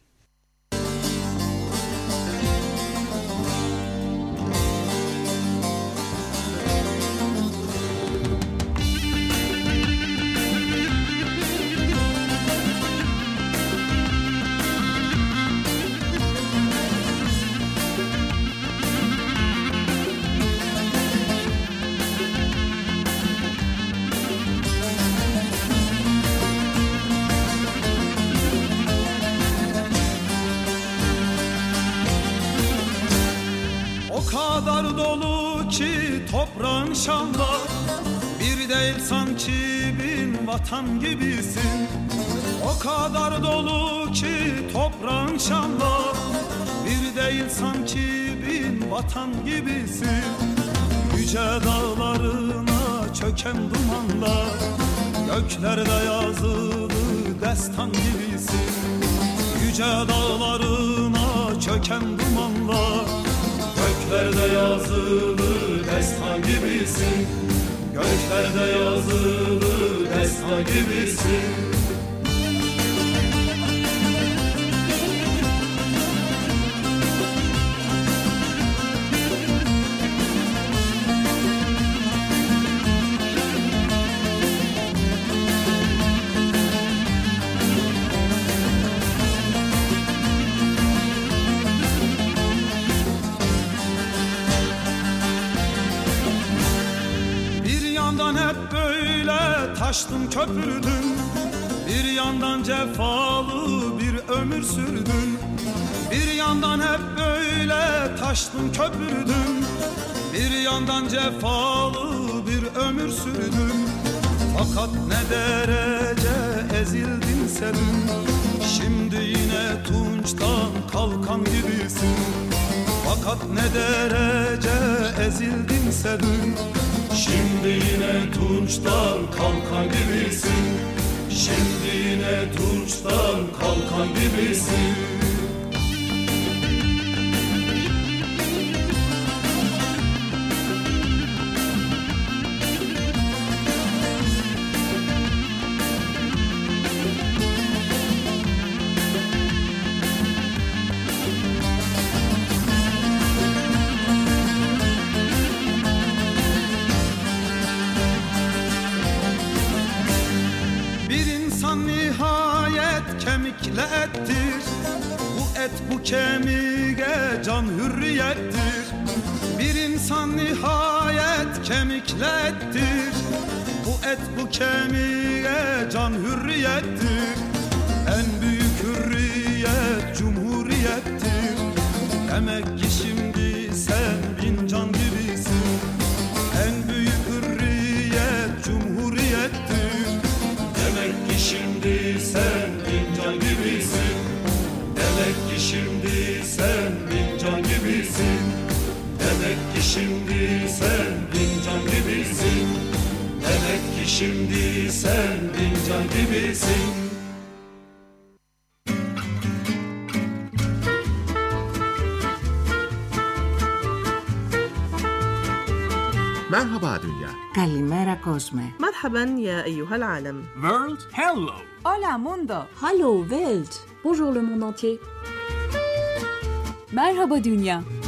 O kadar dolu ki toprağın şanla, bir değil sanki bin vatan gibisin. O kadar dolu ki toprağın şanla, bir değil sanki bin vatan gibisin. Yüce dağlarına çöken dumanlar, göklerde yazılı destan gibisin. Yüce dağlarına çöken dumanlar, göklerde yazılı destan gibisin. Göklerde yazılı destan gibisin. Taştın köpürdün, bir yandan cefalı bir ömür sürdün. Bir yandan hep böyle taştın köpürdün, bir yandan cefalı bir ömür sürdün. Fakat ne derece ezildin sen, şimdi yine tunçtan kalkan gibisin. Fakat ne derece ezildin sen, şimdi yine tunçtan kalkan gibisin. Şimdi yine tunçtan kalkan gibisin. et bu kemiğe can hürriyettir. Bir insan nihayet kemiklettir. Bu et bu kemiğe can hürriyettir. En büyük hürriyet cumhuriyettir. Demek ki şimdi sen bin can gibisin. En büyük hürriyet cumhuriyettir. Demek ki şimdi sen bin can gibisin. Demek ki şimdi sen bin can gibisin. Demek ki şimdi sen bin can gibisin. Demek ki şimdi sen bin can gibisin. Merhaba Dünya. Kalimera Cosme. مرحبا يا أيها العالم. World Hello. Hola Mundo. Hallo Welt. Bonjour le monde entier. Merhaba Dünya.